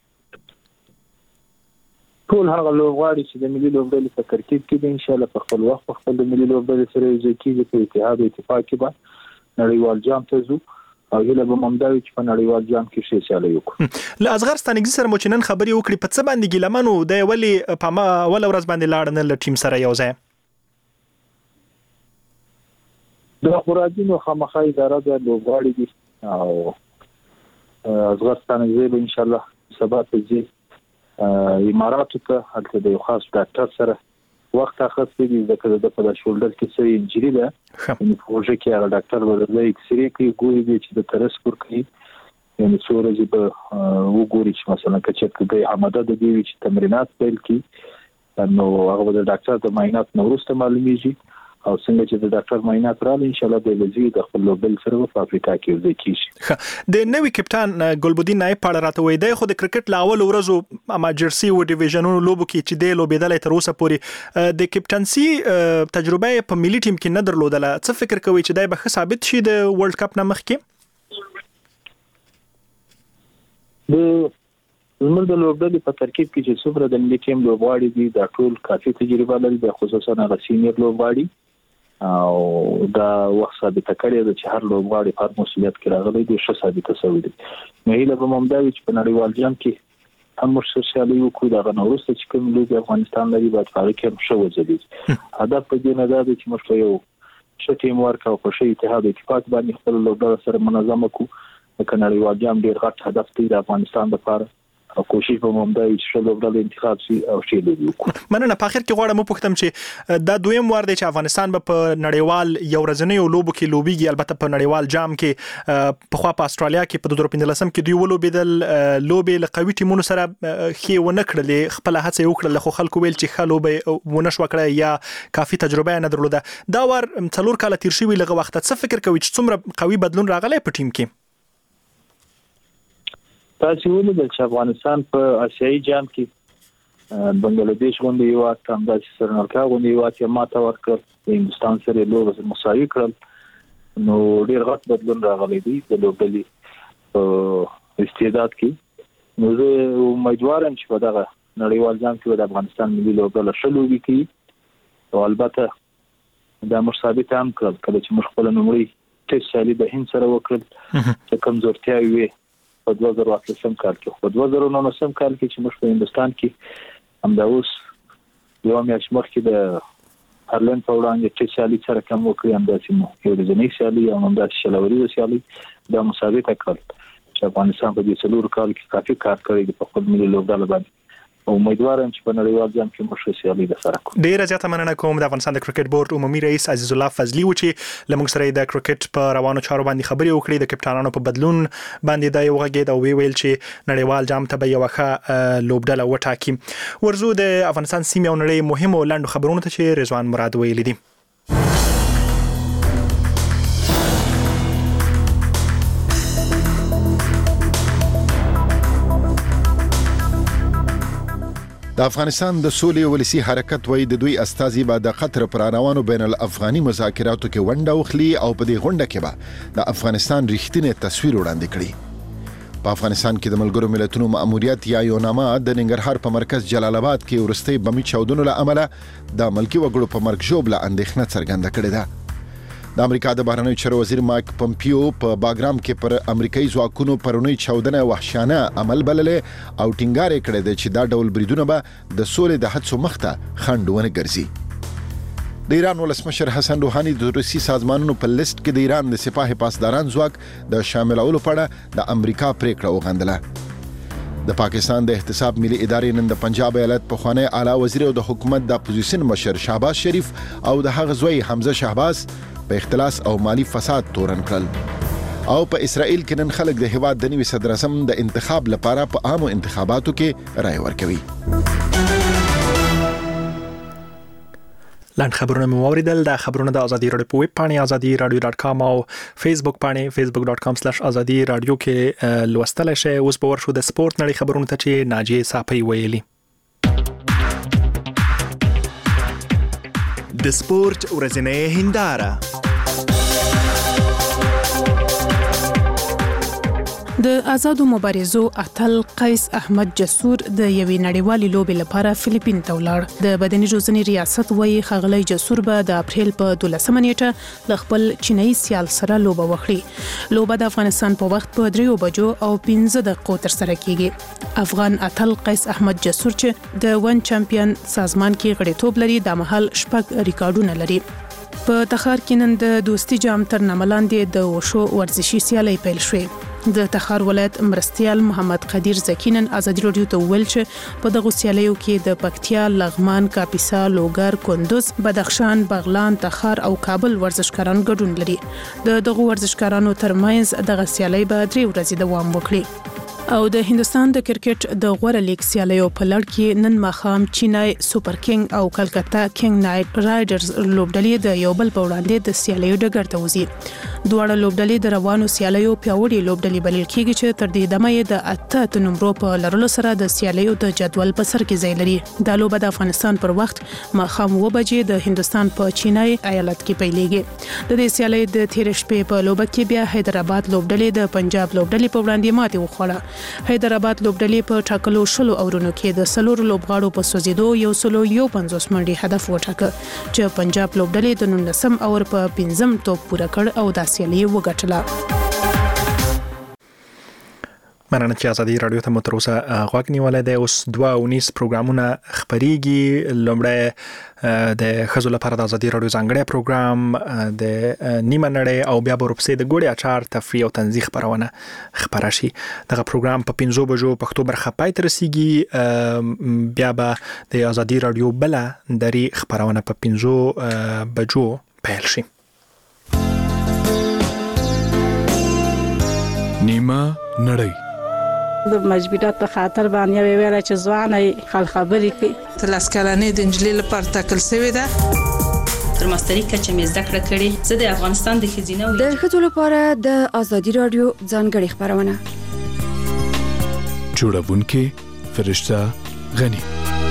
ټول هغه لوبغاړي چې د ملي لوبډلې په ترکیب کې دي ان شاء الله په خپل وخت په خپل د ملي لوبډلې سره یو ځای کېږي په اتحاد اتفاق کې به نړیوال جام ته ځو او هله به ممداوي چې په نړیوال جام کې شي سیالي وکړو. له اصغر ستانکزی سره مو چې نن خبري وکړي په څه باندې ګیلمنو د ولی په ما ول ورځ باندې لاړ نه ل ټیم سره یو ځای؟ د خورادینو خامخا اداره د لوبغاړي دي او اصغر ستانکزی به ان شاء الله سبا ته ځي اماراتو ته هلته د یو خاص ډاکټر سره وخت اخیستی دی ځکه د په شولډر کې څه انجری ده. یعنی پروژه کې هغه ډاکټر ورته ایکس ری کوي ګوري چې د ترسکور کوي یعنی څو ورځې به وګوري چې مثلا کچې د آماده د دی چې تمرینات پیل کی نو هغه د ډاکټر د معاینات نو وروسته معلومیږي او څنګه چې د ډاکټر معاینات راغلي ان شاء الله د وزیر د خپل لوبل سره په افریقا کې وځي کیږي. د نوې کپټان ګلبدین نایب پاړه راته وای دی خو د کرکټ لاول ورځو اما جرسي او ډیویژنونو لوبو کې چې د لوبېدل تر اوسه پورې د کپټنسي تجربه په ملي ټیم کې نه درلودله. څه فکر کوي چې دای به ثابت شي د ورلد کپ نه مخکې؟ زموږ د لوبډلې په ترکیب کې چې څومره د ملي ټیم لوبغاړي دي دا ټول کافي تجربه لري، د خصوصا هغه سینیئر لوبغاړي او دا وخت ثابت کړی دی چې هر لوبغاړي په مسؤلیت کې راغلی دی، ښه ثابت شوی دی. نو هیله به ممدا وي چې په نړیوال جام کې هم مرسته وکړو، دا غنورسته چې کوم لوب افغانستان لري باید هغه کې ښه وځي. هدف په دې نه دی چې موږ یو ښه ټیم ورک او په ښه اتحاد اتفاق باندې خپل لوبډله سره منظم کړو. د نړیوال جام ډیر غټ هدف دی د افغانستان لپاره او کوشش به ممدای چې لوبډله انتخاب شي او شي لوبي وکړو. مننه. په اخر کې غواړم پوښتم چې دا دویم وار دی چې افغانستان په نړیوال یو ورځنی لوبو کې لوبيږي، البته په نړیوال جام کې په خوا په استرالیا کې په 2015 کې دوی ولوبېدل، لوبې له قوي ټیمونو سره خې ونه کړلې، خپل هڅه وکړل خو خلکو ویل چې خلوبې ونه شو کړی یا کافي تجربه نه درلوده. دا وار 4 کال تیر شوی لغه وخت. څه فکر کوي چې څومره قوي بدلون راغلی په ټیم کې؟ تاسو ولیدل چې افغانستان په آسیایي جام کې بنگلاديش غونډه یو وخت هم د سرنالکا غونډه یو وخت ماته ورکړ، د هندستان سره لوب مساوي کړل. نو ډیر غټ بدلون راغلی دی د لوبډلې استعداد کې. نو زه امیدوارم چې په دغه نړیوال جام کې د افغانستان ملي لوبډله شلوي کوي او البته دا مصابت هم کړل کله چې موږ خپل نومړي ټیسټ سالي د هند سره وکړل چې کمزورتیا وي په 2018 کال کې. په 2019 کال کې چې موږ په هندستان کې هم دا اوس یو میاشت مخکې د هرلند په وړاندې چې سالي سره کوم وکړي هم دا چې یو د ځنې سالي او هم دا شلوري سالي دا مسابقه کړل چې افغانستان په دې څلور کال کې کافي کار کړی دی په خپل ملي لوبډله باندې. امیدوارم چې په نړیوال جام کې موږ سیالي د سره کوو. ډیره زیاته مننه کوم د افغانستان د کرکټ بورډ عمومي رئیس عزیز الله فضلی و چې لمونږ سره د کرکټ په روانو چارو باندې خبرې وکړې، د کپټانانو په بدلون باندې دا یو غږید او ویل چې نړیوال جام ته به یو ښه لوبډله وټاکي. ورزو د افغانستان سیمه او نړۍ مهمو لاندو خبرونه ته چې رضوان مراد ویل دي. د افغانستان د سولې ولسی حرکت وای د دوی استازي به د قطر پر روانو بین الافغاني مذاکراتو کې ونډه واخلي او په دې غونډه کې به د افغانستان رښتینی تصویر وړاندې کړي. په افغانستان کې د ملګرو ملتونو مأموریت یا یوناما د ننګرهار په مرکز جلال آباد کې ورستي بمي چاودنو له امله د ملکی وګړو په مرګ ژوبله اندېښنه څرګنده کړې ده. د امریکا د بهرنیو چارو وزیر مایک پمپیو په باګرام کې پر امریکایي ځواکونو پرونی چاودنه وحشیانه عمل بللې او ټینګار کړی دی چې دا ډول بریدونه به د سولې د هڅو مخته خنډونه ګرځي. د ایران ولسمشر حسن روحاني د روسي سازمانونو په لیست کې د ایران د سپاه پاسداران ځواک د شاملولو په اړه د امریکا پریکړه وغندله. د پاکستان د احتساب ملي ادارې نن د پنجاب ایالت پخوانی اعلی وزیر او د حکومت د اپوزیشن مشر شهباز شریف او د هغه زوی حمزه شهباز په اختلاس او مالی فساد تورن کړل. او په اسرائیل کې نن خلک د هیواد د نوي صدر اعظم د انتخاب لپاره په عامو انتخاباتو کې رائے ورکوي. لاند خبرونه مو اوریدل. د خبرونه د ازادي رادیو په ویب پاڼه azadi.radio.com او فیسبوک پاڼه facebook.com/azadi radio کې لوستل شئ. اوس به ورشو د سپورت نړۍ خبرونه ته چې ناجیه صافي ویلي. د سپورت ورځنۍ هنداره. د آزادو مبارزو اتل قیس احمد جسور د یوې نړیوالې لوبې لپاره فلیپین ته ولاړ. د بدني روزنې ریاست وایي ښاغلی جسور به د اپریل په 12 نیټه ل خپل چینایي سیال سره لوبه وکړي. لوبه د افغانستان په وخت په 3 بجو او 15 دقیقو تر سره کیږي. افغان اتل قیس احمد جسور چې د ون چمپیون سازمان کې غړیتوب لري د محل شپږ ریکارډونه لري. په تخار کې نن د دوستي جام تر نامه لاندې د وشو ورزشي سیالۍ پیل شوې. د تخار ولایت مرستیال محمد قدیر زکینن ازادي رادیو ته ویل چې په دغه سیالیو کې د پکتیا، لغمان، کاپیسا، لوګر، کندوز، بدخشان، بغلان، تخار او کابل ورزشکاران ګډون لري. د دغه ورزشکارانو ترمنځ دغه سیالۍ به 3 ورځې دوام وکړي. او د هندستان د کرکټ د غوړه لیګ سیالیو په لړ کې نن ماښام چینای سوپر کینګ او کلکتا کینګ نایټ رایډرز لوبډلې د یو بل په وړاندې د سیالیو ډګر ته وځي. دواړه لوبډلې د روانو سیالیو پیاوړي لوبډلې بلل کېږي چې تر دې دمه یې د 8 نمبرو په لرلو سره د سیالیو د جدول په سر کې ځای لري. دا لوبه د افغانستان پر وخت ماښام 9 بجې د هندستان په چینای ایالت کې پیلېږي. د دې سیالۍ د تیر شپې په لوبه کې بیا حیدرآباد لوبډلې د پنجاب لوبډلې په وړاندې ماتې وخوړه. حیدرآباد لوبډلې په ټاکلو 10 اورونو کې د 4 لوبغاړو په سوزیدو 151 منډي هدف وټاکه چې پنجاب لوبډلې د 19 اور په 5م توپ پوره کړ او د سیالۍ وګټله. مننه چې ازادي رادیو ته متروسه غوږ نیولای دی. اوس 2:19 پروګرامونه خبريږي. لومړی د خزو لپاره د ازادي رادیو ځانګړی پروګرام د نیمه نړۍ او بیا ورپسې د ګوړې اچار تفریح او تنزیه خبرونه خبره شي. دغه پروګرام په 5 بجو پښتو برخه پای ته رسیږي. بیا به د ازادي رادیو بل دري خبرونه په 5 بجو پیل شي. نیمه نړۍ د مجبورات په خاطر باندې ویل چې ځواني خل خبرې کوي. تلاسکلانې د انجلۍ لپاره تکل شوی ده. تر ماستری کچه مې زده کړه کړې. زه د افغانستان د خزینه د خځو لپاره د ازادي رادیو ځانګړي خبرونه جوړونکې فرشته غنی.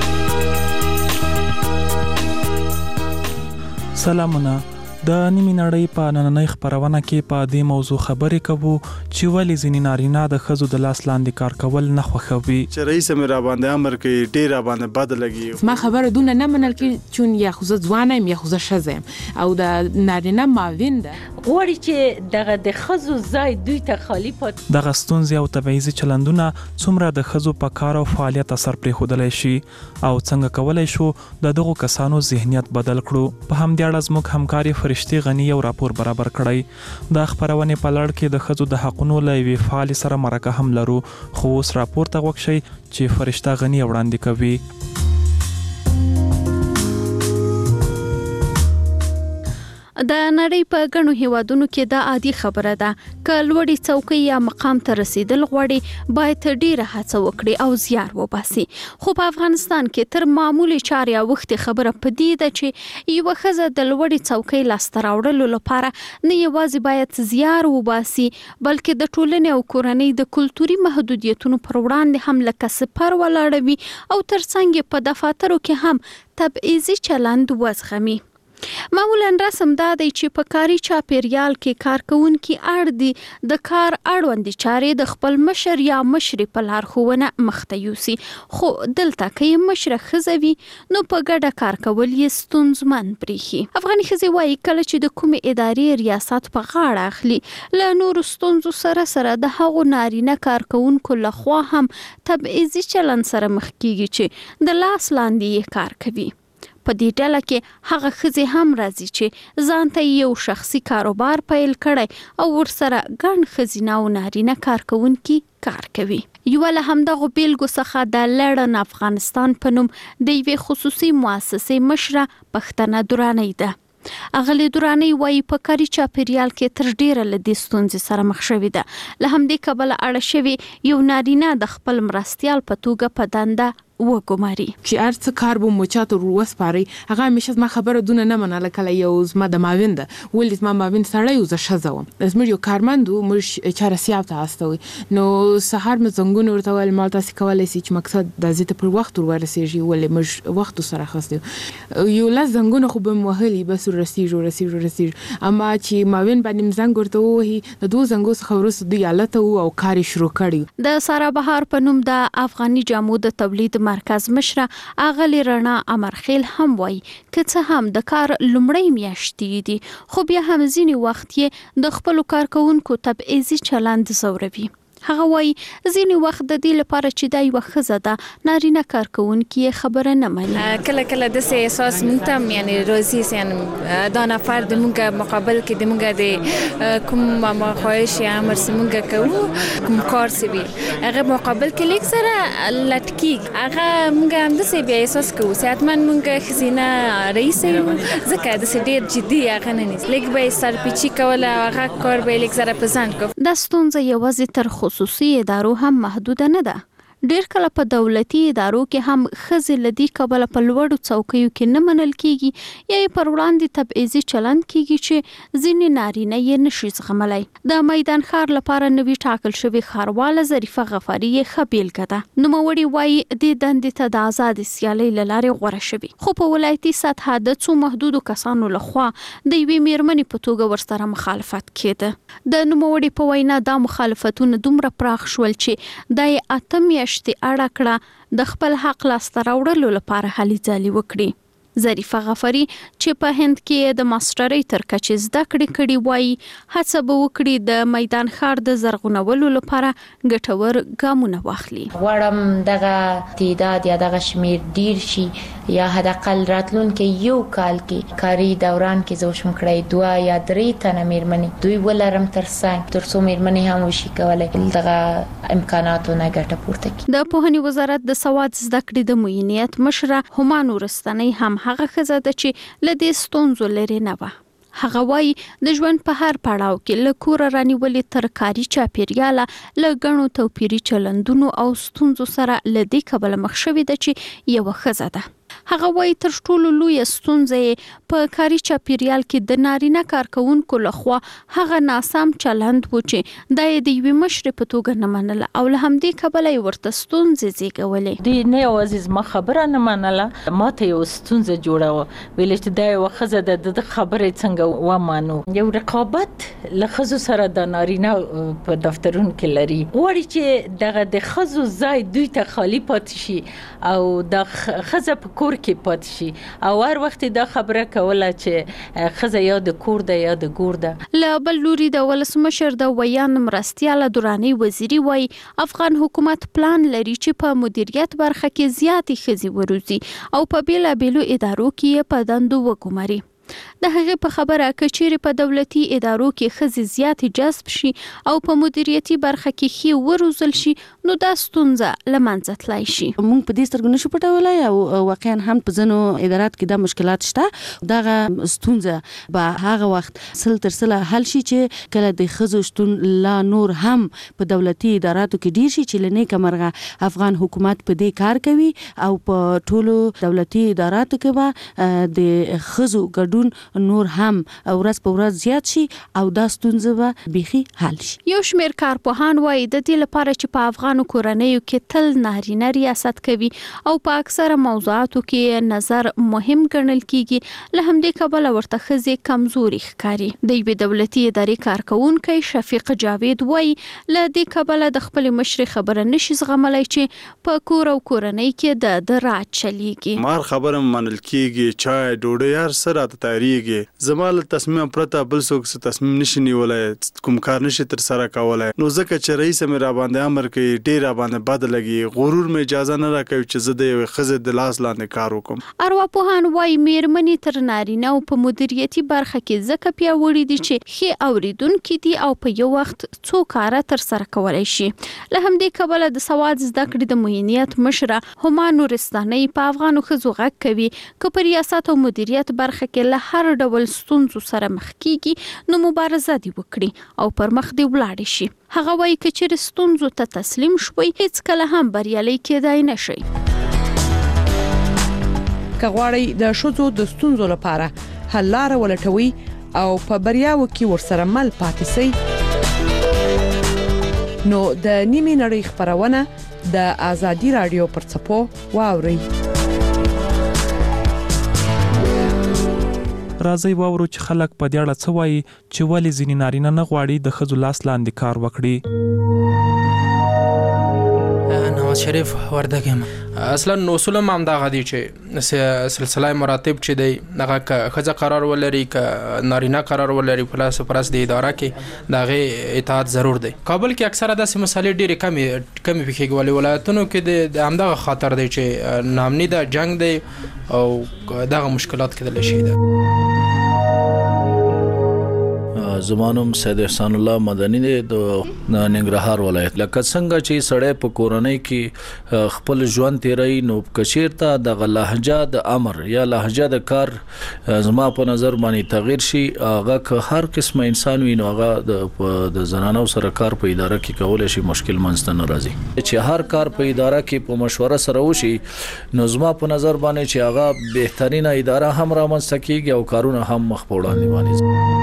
سلامونه. د نیمه نړۍ په نننۍ خبرونه کې په دې موضوع خبرې کوو چې ولې ځینې نارینه د ښځو د لاس لاندې کار کول نه خوښوي. چې رئیس مې را باندې امر کوي ډیر را باندې بد لګي. ما خبره دونه نه منل کې چون یا خو زه ځوانم یا خو زه ښځم او د نارینه معاون ده غواړي چې دغه د ښځو ځای دوی ته خالی پات. دغه ستونزې او تبعیضي چلندونه څومره د ښځو په کار او فعالیت اثر پرېښودلی شي او څنګه کولی شو د دغو کسانو ذهنیت بدل کړو. په همدې اړه زموږ همکاري فرشتي غنی یو راپور برابر کړی. د خبرونې په لړ کې د ښځو د حقونو له یوې فعالې سره مرکه هم لرو، خو اوس راپور ته غوږ شئ چې فرشته غنی وړاندې کوي. د نړۍ په ګڼو هیوادونو کې دا عادي خبره ده ک لوړی څوکۍ یا مقام ته رسیدل غواړي باید ډیره هڅه وکړي او زیار وباسي. خو په افغانستان کې تر معمولی چارې او وخت خبره پدې ده چې یو ښځه د لوړی څوکۍ لاسته راوړلو لپاره نه یوازې باید زیار وباسي بلکې د ټولنې او کورنۍ د کلتوري محدودیتونو پر وړاندې هم لکه سپر ولاړوي او ترڅنګ په دفاترو کې هم تبعیضي چلند وزغمي. معمولا رسم دا دی چې په کاري چاپیریال کې کارکونکي اړ دي د کار اړوند چارې د خپل مشر یا مشرې په لارښوونه مخته یوسي. خو دلته کې مشره ښځه وي نو په ګډه کار کول یې ستونزمن بریښي. افغاني ښځې وایي کله چې د کومې ادارې ریاست په غاړه اخلي له نورو ستونزو سره د هغو نارینه کارکونکو لخوا هم تبعیضي چلند سره مخ کیږي چې د لاس لاندې یې کار کوي. په دې ډله کې هغه ښځې هم راځي چې ځان ته یو شخصي کاروبار پیل کړي او ورسره ګڼ ښځینه او نارینه کارکونکي کار کوي. یو له همدغو بیلګو څخه د لړن افغانستان په نوم د یوې خصوصي مؤسسې مشره پښتنه درانۍ ده. اغلی درانۍ وایي په کاري چاپیریال کې تر ډیره له دې ستونزې سره مخ شوې ده. له همدې کبله اړه شوې یو نارینه د خپل مرستیال په توګه په دنده وګماري چې ارڅ کار به مچاته وسپاري. هغه همیشه ما خبره دونه نه منله کله یو زما د ماوین ده ولې زما ماوین سړی او زه ښځه وم. زموږ یو کارمند و موږ چاره سیاب ته استوي نو سهار مې زنګون ورته ویل ما تاسو کولای شئ چې مقصد د زیته پر وخت ورسیږي ولې موږ وخت سره خاصه یو لا زنګون خو به موهلي بس رسیږي اما چې ماوین باندې زنګ ورته وهي د دوه زنګو څخه ورسره د یالته او کار شروع کړي. د سارا بهار په نوم د افغاني جامو د تولید مرکز مشره اغلی رڼا امرخیل هم وایي که څه هم د کار لومړی میاشتې دي خو بیا هم ځینې وخت یې د خپلو کارکونکو تبعیضي چلند ځوروي. هغه وایي ځینې وخت د دې لپاره چې دا یوه ښځه ده نارینه کارکونکي خبره نه مني. کله کله داسې احساس موږ ته هم یعنې راځي یعنې دا نفر د موږ مقابل کې د موږ د کوم خواهش یا امر چې موږ کوو کوم کار چې وي هغه مقابل کې لیک سره لټکیږي هغه موږ هم داسې بیا احساس کوو چې حتما موږ ښځینه رئیس یو ځکه داسې ډېر جدي هغه نه نیسي لیک به یې سرپیچي کوله هغه کار به یې لیک سره په ځان کوو. دا ستونزه یوازې تر خصوصي ادارو هم محدود نه ده. ډیر کله په دولتي ادارو کې هم ښځې له دې کبله په لوړو څوکیو کې نه منل کیږي یا پر وړاندې تبعیضي چلند کیږي چې ځینې نارینه یې نشي زغملی. د میدان ښار لپاره نوي ټاکل شوی ښارواله ظریفه غفاري یې ښه بیلګه ده. نوموړې وایي دې دندې ته د ازادې سیالۍ له لارې غوره شوي، خو په ولایتي سطحه د څو محدودو کسانو لخوا د یوې میرمنې په توګه ورسره مخالفت کېده. د نوموړې په وینا دا مخالفتونه دومره پراخ شول چې د 8 میاشتې اړه کړه د خپل حق لاسته راوړلو لپاره هلې ځلې وکړي. ظریفه غفاري چې په هند کې د ماسترۍ تر کچې زده کړې کړي وایي هڅه به وکړي د میدان ښار د زرغونولو لپاره ګټور ګامونه واخلي. غواړم دغه تعداد یا دغه شمیر ډیر شي یا حداقل راتلونکي یو کال کې کاري دوران کې زه شم کړی 2 یا 3 تنه میرمنې دوی ولرم ترڅنګ ترڅو میرمنې هم وشي کولای دغه امکاناتو نه ګټه پورته کړي. د پوهنې وزارت د سواد زده کړې د معینیت مشره همانو رستنی هم هغه ښځه ده چې له دې ستونزو لرې نه وه. هغه وایي د ژوند په هر پړاو کې له کوره رانیولې تر کاري چاپیریاله له ګڼو توپیري چلندونو او ستونزو سره له دې کبله مخ شوې ده چې یوه ښځه ده. هغه وایي تر ټولو لویه ستونزه په کاري چاپیریال کې د نارینه کارکونکو لخوا هغه ناسم چلند و چې د یوې مشرې په توګه نه منله او له همدې کبله یې ورته ستونزې زیږولې. دوی نه یوازې زما خبره نه منله، ما ته یو ستونزه جوړه وه، ویل چې دا یوه ښځه ده د خبرې څنګه ومانو. یو رقابت له ښځو سره د نارینه په دفترونو کې لري، غواړي چې دغه د ښځو ځای دوی ته خالی پاتې شي او د ښځه په کور کې پاتې شي او هر وخت دا خبره کوله چې ښځه یا د کور ده یا د ګور ده. له بل لوري د ولسمشر د ویان مرستیاله دوراني وزیري وایي افغان حکومت پلان لري چې په مدیریت برخه کې زیاتې ښځې وروزي او په بیلابیلو ادارو کې په دندو وګماري. د هغه په خبره کچېرې په دولتي ادارو کې ښځې زیاتې جذب شي او په مدیریتي برخه کې ښې وروزل شي نو دا ستونزه له منځه تلای شي. موږ په دې سترګو نشو پټولای او واقعا هم په ځینو ادارات کې دا مشکلات شته. دغه ستونزه به هغه وخت تر سله حل شي چې کله د ښځو شتون لا نور هم په دولتي اداراتو کې ډیر شي چې لنې کمرغه افغان حکومت په دې کار کوي او په ټولو دولتي اداراتو کې به د ښځو ګډون نور هم ورځ په ورځ زیات شي او دا ستونزه به بيخي حل شي. یو شمېر کارپوهان وایي د دې لپاره چې په افغانو کورنیو کې تل نارینه ریاست کوي او په اکثره موضوعاتو کې نظر مهم ګڼل کیږي له همدې کبله ورته ښځې کمزوري ښکاري. د یوې دولتي ادارې کارکونکی شفیق جاوید وایي له دې کبله د خپل مشرې خبره نشي زغملی چې په کور او کورنۍ کې د راج چلیږي. مار خبره منل کیږي، چای ډوډۍ هر سره تیاریږي، زما له تصمیم پرته بل څوک څه تصمیم نشي نیولای، کوم کار نشي تر سره کولای. نو ځکه چې رئیس مې را باندې امر کوي ډیر را باندې بد لګي، غرور مې اجازه نه راکوي چې زه د یوې ښځې د لاس لاندې کار وکړم. ارواپوهان وایي میرمنې تر نارینه او په مدیریتي برخه کې ځکه پیاوړي دي چې ښې اوریدونکي دي او په یو وخت څو کاره تر سره کولی شي. له همدې کبله د سواد زده کړې د معینیت مشره همانو رستنی په افغانو ښځو غږ کوي که په ریاست او مدیریت برخه کې له هر ډول ستونزو سره مخ کیږي نو مبارزه دی وکړي او پر مخ دی ولاړ شي. هغه وایي که چېرې ستونزو ته تسلیم شوي هیڅ کله هم بریالي کېدای نشي. که غواړئ د ښځو د ستونزو لپاره حل لاره ولټوي او په بریاوو کې ورسره مل پاتې شئ نو د نیمې نړۍ خبرونه د آزادي رادیو پر څپو واورئ. راځي واورو چې خلک په دې اړه څه وایي چې ولې ځینې نارینه نه غواړي د ښځو لاس لاندې کار وکړي. نواز شریف وردګ یم. اصلا اصول هم دغه دي چې سلسله مراتب چې دی هغه ښځه قرار ولري که نارینه قرار ولري پلاس پرس د اداره کې دغه اطاعت ضرور دی. کابل کې اکثره داسې مسالې ډېرې کمی پیښیږي، ولې ولایتونو کې د همدغه خاطر دی چې نامني د جنگ دی او دغه مشکلات کېدلی شي. زمانم سید احسان الله مدني د ننګرهار ولایت. لکه څنګه چې سړی په کورنۍ کې خپل ژوند تیري نو کچیرته د لهجه د امر یا لهجه د کار زما په نظر باندې تغییر شي، هغه که هر قسم انسان وي نو هغه د زنانو سره کار په اداره کې کولای شي مشکل منځ نه راځي. چې هر کار په اداره کې په مشوره سره وشي نو زما په نظر باندې چې هغه بهترینه اداره هم رامنځته کیږي او کارونه هم مخ په وړاندې باندې.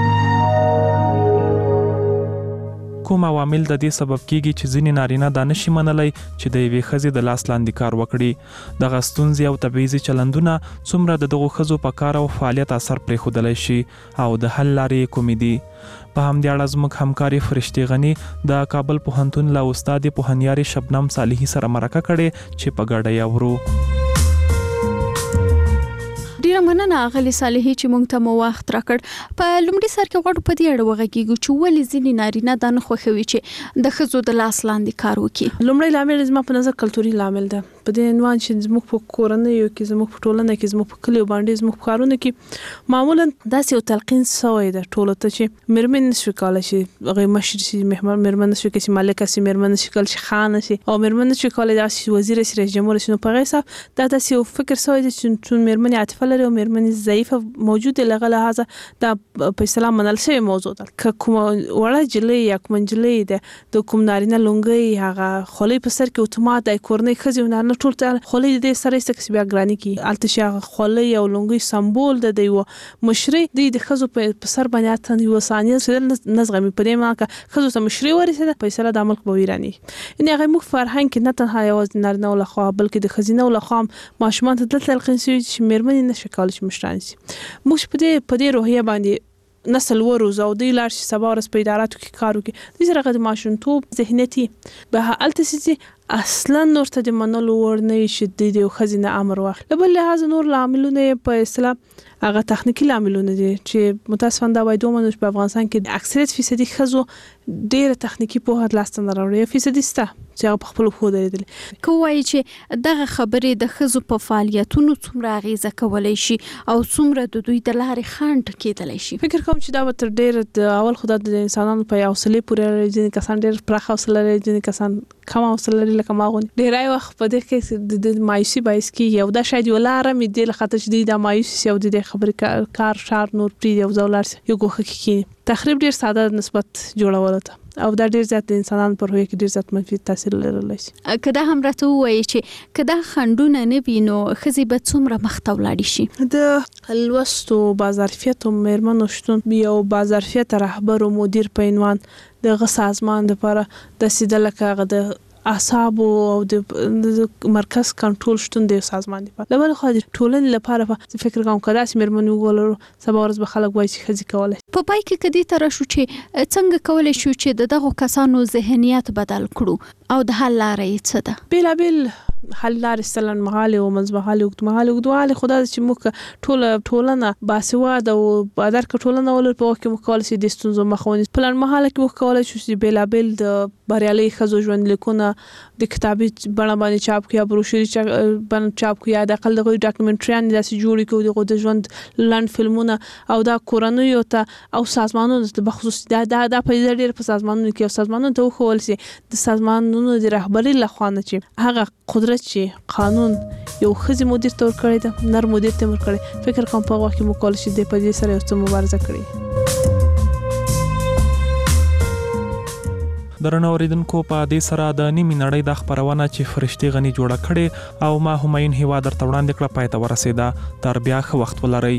کوم عوامل د دې سبب کیږي چې ځینې نارینه دا نشي منلی چې د یوې ښځې د لاس لاندې کار وکړي؟ دغه ستونزې او تبعیضي چلندونه څومره د دغو ښځو په کار او فعالیت اثر پرېښودلی شي او د حل لارې کومې دي؟ په همدې اړه زموږ همکاري فرشتي غني د کابل پوهنتون له استاد پوهنیارې شبنم صالحي سره مرکه کړې چې په ګډه یې اورو. ډیره مننه اغلی صالحي چې مونږ ته مو وخت راکړ. په لومړي سر کې غواړو په دې اړه وغږیږو چې ولې ځینې نارینه دا نه خوښوي چې د ښځو د لاس لاندې کار وکړي. لومړی لامل زما په نظر کلتوري لامل ده. په دې عنوان چې زموږ په کورنیو کې، زموږ په ټولنه کې، زموږ په کلیو باندې، زموږ په ښارونو کې معمولا داسې یو تلقین شوی ده ټولو ته چې میرمن نشي کولای شي هغه مشر شي، میرمن نشي کولای شي مالکه شي، میرمن نشي کولای شي خان شي، او میرمن نشي کولای داسې وزیر شي، رئیس جمهور شي. نو په هغه حساب دا داسې یو فکر شوی دی چې چون میرمن عاطفه لري او میرمن ضعیفه موجوده لغه لحاظه دا په اسلام منل شوی موضوع ده. که کوم وړه جلې یا کوم جلې ده د کوم نارینه لونګي هغه خولې په سر کې اتومات د کورنۍ ښځې نه ټول ته خولې د سره است بیا ګرانی کی التشا خولې او لونګي سمبول د دیو مشري د ښځو په سر باندې اتن یو ثانیه سره نظم په دې ماکه ښځو ته مشري ورسېده په سره د عمل په ویرانی. ان هغه مخ فرهنګ کې نه تنها یو نارینه ول خو بلکې د خزینه ول خو ماشومان ته د تلقین شي چې میرمنې نشه کولای شي مشران شي. موږ په دې روحیه باندې نسل وروز او دی لار شي سبا ورځ په اداراتو کې کار وکړي. د زړه د ماشومتوب ذهنیتي به التسي اصلا نور ته د منلو ور نه شدید او خزینه امر واخ. لبل لحاظ نور عاملونه په اصطلاح هغه تخنیکی عاملونه دي چې متاسفانه دا وایي دوه منځ په افغانستان کې اکثریت فیصدي ښځو ډېر تخنیکی په هر لاس نه راوړي فیصدي ستا چې په خپل خو درېدل. کوي چې دغه خبرې د ښځو په فعالیتونو څومره اغیزه کولای شي او څومره د دوی د لارې خنډ کېدلی شي. فکر کوم چې دا به تر ډېر د اول خدای د انسانانو په حوصله پورې ځینې کسان ډېر پراخ حوصله لري، ځینې کسان کم حوصله لري لکه ما غوښتل. ډېرای وخت په دې کې د مایوسي باعث کیږي او دا شاید ولاره مې د لخته چې د مایوسي او د خبرې کار شار نور پری یو ځولار یو غوخه کې تخریب ډېر ساده نسبت جوړول ته او دا ډېر زیات د انسانانو پر هویت کې ډېر زیات منفي تاثیر لرلی شي. کدا هم راته وایي چې کدا خندونه نه وینو خزي به څومره مخته ولاړ شي. د لوستو بازارفیت او میرمنو شتون یو بازارفیت رهبر او مدیر په عنوان د سازمان لپاره د سیدل کاغه د اعصاب او د مرکز کنټرول شتون د سازمان لپاره لبل خو د ټولنې لپاره فکر کوم کدا چې میرمنو ګولر سبا ورځ به خلک وایي چې خزي کولای. په پای کې کدي تر شو چې څنګه کولای شو چې دغه کسانو ذهنیت بدل کړو او د حل لارې څه ده؟ بیل حل لارې سلن مهاله او منځمهاله او مهاله خدای چې موږ ټولنه باسواد او بادر ټولنه ول په وخت کې مخاله سي د ستونزو مخاوني پلان مهاله کې مخاله شو چې بیل د بریالي خزو ژوند لیکونه د کتابي بڼه باندې چاپ کیا بروشوري باندې چاپ کیا د اقل د ډاکومنټریان داسې جوړ کړو د ژوند لاند فلمونه او دا کورنیو ته او سازمانونو ته بخصوص دا په ډېر په سازمانونو کې او سازمانونو ته خو ولسي د سازمانونو د رهبري لخوانه چې هغه قدرت چې قانون یو خزي مدیر تور کړی دا نر مدیر تور کړی فکر کوم په وخت کې مکول شي د پدې سره یو څه مبارزه کړي. درنو اوریدونکو په دې سره د نیمه نړۍ د خبرونه چې فرشتي غني جوړه کړي او ما هماین هوا در توړاندې کړه پای ته ورسېده. تر بیا ښه وخت ولرئ.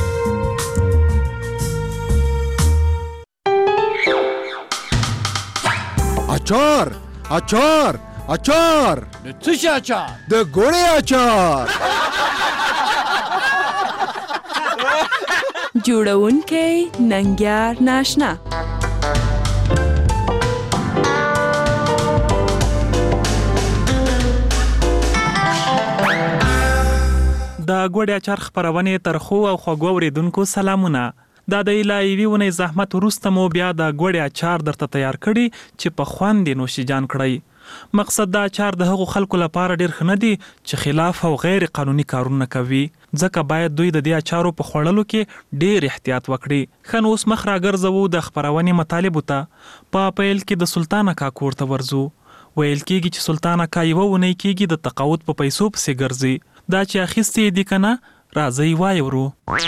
اچار اچار اچار د څه اچار؟ د ګوړې اچار. جوړونکې ننګیار ناشنا. د ګوړې اچار خبرونه تر خو او خوږو اوریدونکو سلامونه. دا د لایوي ونې زحمت وروسته مو بیا د ګوړې اچار درته تیار کړي چې په خوند نوشي جان کړی. مقصد دا اچار د هغو خلکو لپاره ډیر ښه نه دی چې خلاف او غیر قانوني کارونه کوي. ځکه باید دوی د دې اچارو په خوړلو کې ډیر احتیاط وکړي. ښه نو اوس مخ راګرځوو د خپرونې مطالبو ته. په پیل کې د سلطان اکا کور ته ورځو. ویل کېږي چې سلطان اکا یوه اونۍ کېږي د تقاعد په پیسو پسې ګرځي. دا چې اخیستې دي که نه راځئ وایورو.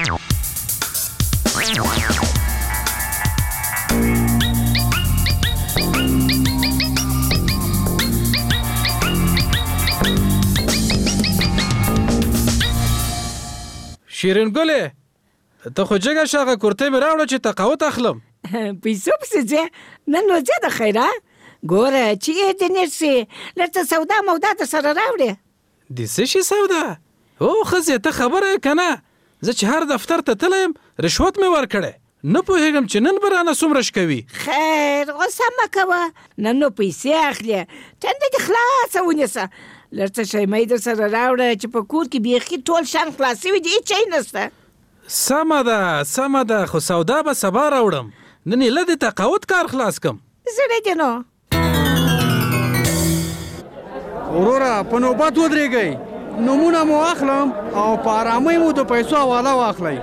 شیرین ګلې ته خو جګه شاغه کورتۍ مې راوړه چې تقاعد اخلم. پیسو پسې ځې نن نو ځه د خیره ګوره چې انجینر سي لږ سودا مودا در سره راوړې. د څه شي سودا؟ او ښځې ته خبره یې که نه زه چې هر دفتر ته تللی یم رشوت مې ورکړی. نه پوهېږم چې نن به رانه څومره شکوي. خیر غوسه مه کوه نن نو پیسې اخلې ټنډه دې خلاصه ونیسه. لږ څه شی مې در سره راوړه چې په کور کې بیخي ټول شان خلاص شوي دي هېڅ شی نشته. سمه ده خو سودا به سبا راوړم. نن یې له د تقاعد کار خلاص کم. زړه دې نو وروره په نوبت ودرېږئ نومونه مو اخلم او په ارامۍ مو د پیسو حواله واخلئ.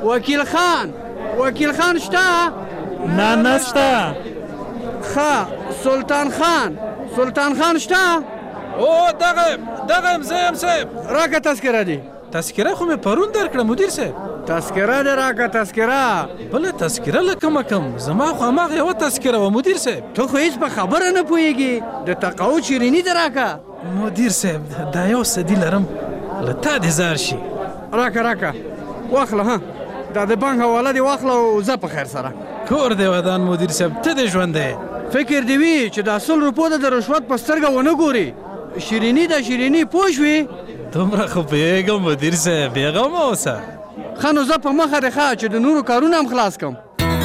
وکیل خان شته؟ نه نشته. ښه سلطان خان شته؟ او دغه زه یم صاحب. راکه تذکره دی. تذکره خو مې پرون درکړه مدیر صاحب. تذکره دی راکه تذکره. بله تذکره له کومه کم زما خو هماغه یوه تذکره وه مدیر صاحب. ته خو هېڅ په خبره نه پوهېږي د تقاعد شیریني دی راکه. مدیر صاحب دا یو صدي لرم له تا دې زار شي. راکه واخله ها دا د بانک حواله دې واخله او زه په خیر سره. کور دې ودان مدیر صاحب ته دې ژوندی. فکر دې وي چې د 100 روپو د رشوت په سترګه ونه ګوري. شیریني پوه شوې؟ دومره خو پوهېږم مدیر صاحب بېغمه اوسه. ښه نو زه په مخه دې ښه چې د نورو کارونه هم خلاص کړم.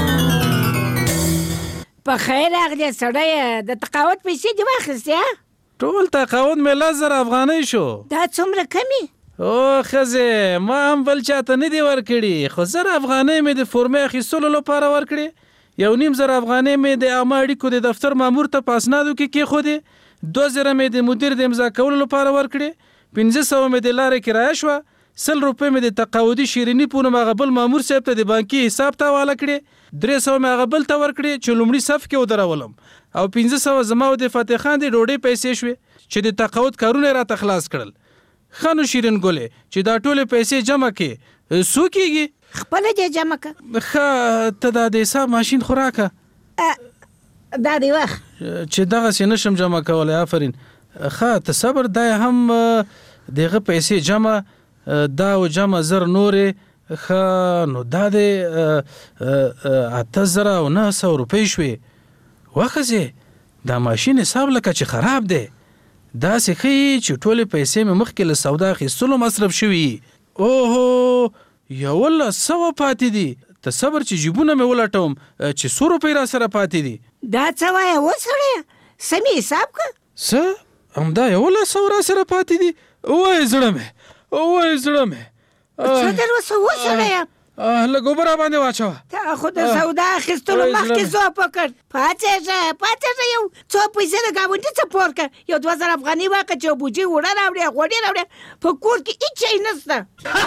په خیر راغلې سړی د تقاعد پیسې دې واخیستې؟ ټول تقاعد مې 10,000 افغانۍ شو. دا څومره کمي؟ او ښځې ما هم بل چاته نه دي ورکړي خو 1000 افغانۍ مې د فورمې اخیستلو لپاره ورکړې. 1,500 افغانۍ مې د عامه اړیکو د دفتر مامور ته په اسنادو کې کېښودې. 2,000 مې د مدیر د امضا کولو لپاره ورکړې. 500 مې د لارې کرایه شوه. 100 روپۍ مې د تقاعدي شیریني په نوم هغه بل مامور صاحب ته د بانکي حساب ته حواله کړې. 300 مې هغه بل ته ورکړې چې لومړي صف کې ودرولم. او 500 زما او د فتح خان د ډوډۍ پیسې شوې چې د تقاعد کارونه راته خلاص کړل. ښه نو شیرین ګلې چې دا ټولې پیسې جمع کړې څو کېږي؟ خپله دې جمع کړه. ښه ته دا د حساب ماشین خو راکړه. دا دی وخت چې دغسې نشم جمع کولی. آفرین. ښه ته صبر دا هم دغه پیسې جمع دا او جمع 1000 نورې. ښه نو دا د 8,900 روپۍ شوې. وښځې دا ماشین حساب لکه چې خراب دی. داسې ښیي چې ټولې پیسې مې مخکې له سودا اخیستلو مصرف شوي. اوهو 1,100 پاتې دي. ته صبر چې جیبونه مې ولټوم چې 100 روپۍ را سره پاتې دي. دا څه وایه وسړیه سمې حساب کړه. څه همدا 1,100 را سره پاتې دي. وای زړه مې څه در وسه وسړیه لږ اوبه را باندې واچوه. تا خو د سودا اخیستلو مخکې ځواب وکړ. پاڅېږه یو څو پیسې د ګاونډي څه پور کړه. یو 2,000 افغانۍ واکړه چې یو بوجۍ اوړه راوړې غوړي راوړې په کور کې هېڅ شی نشته.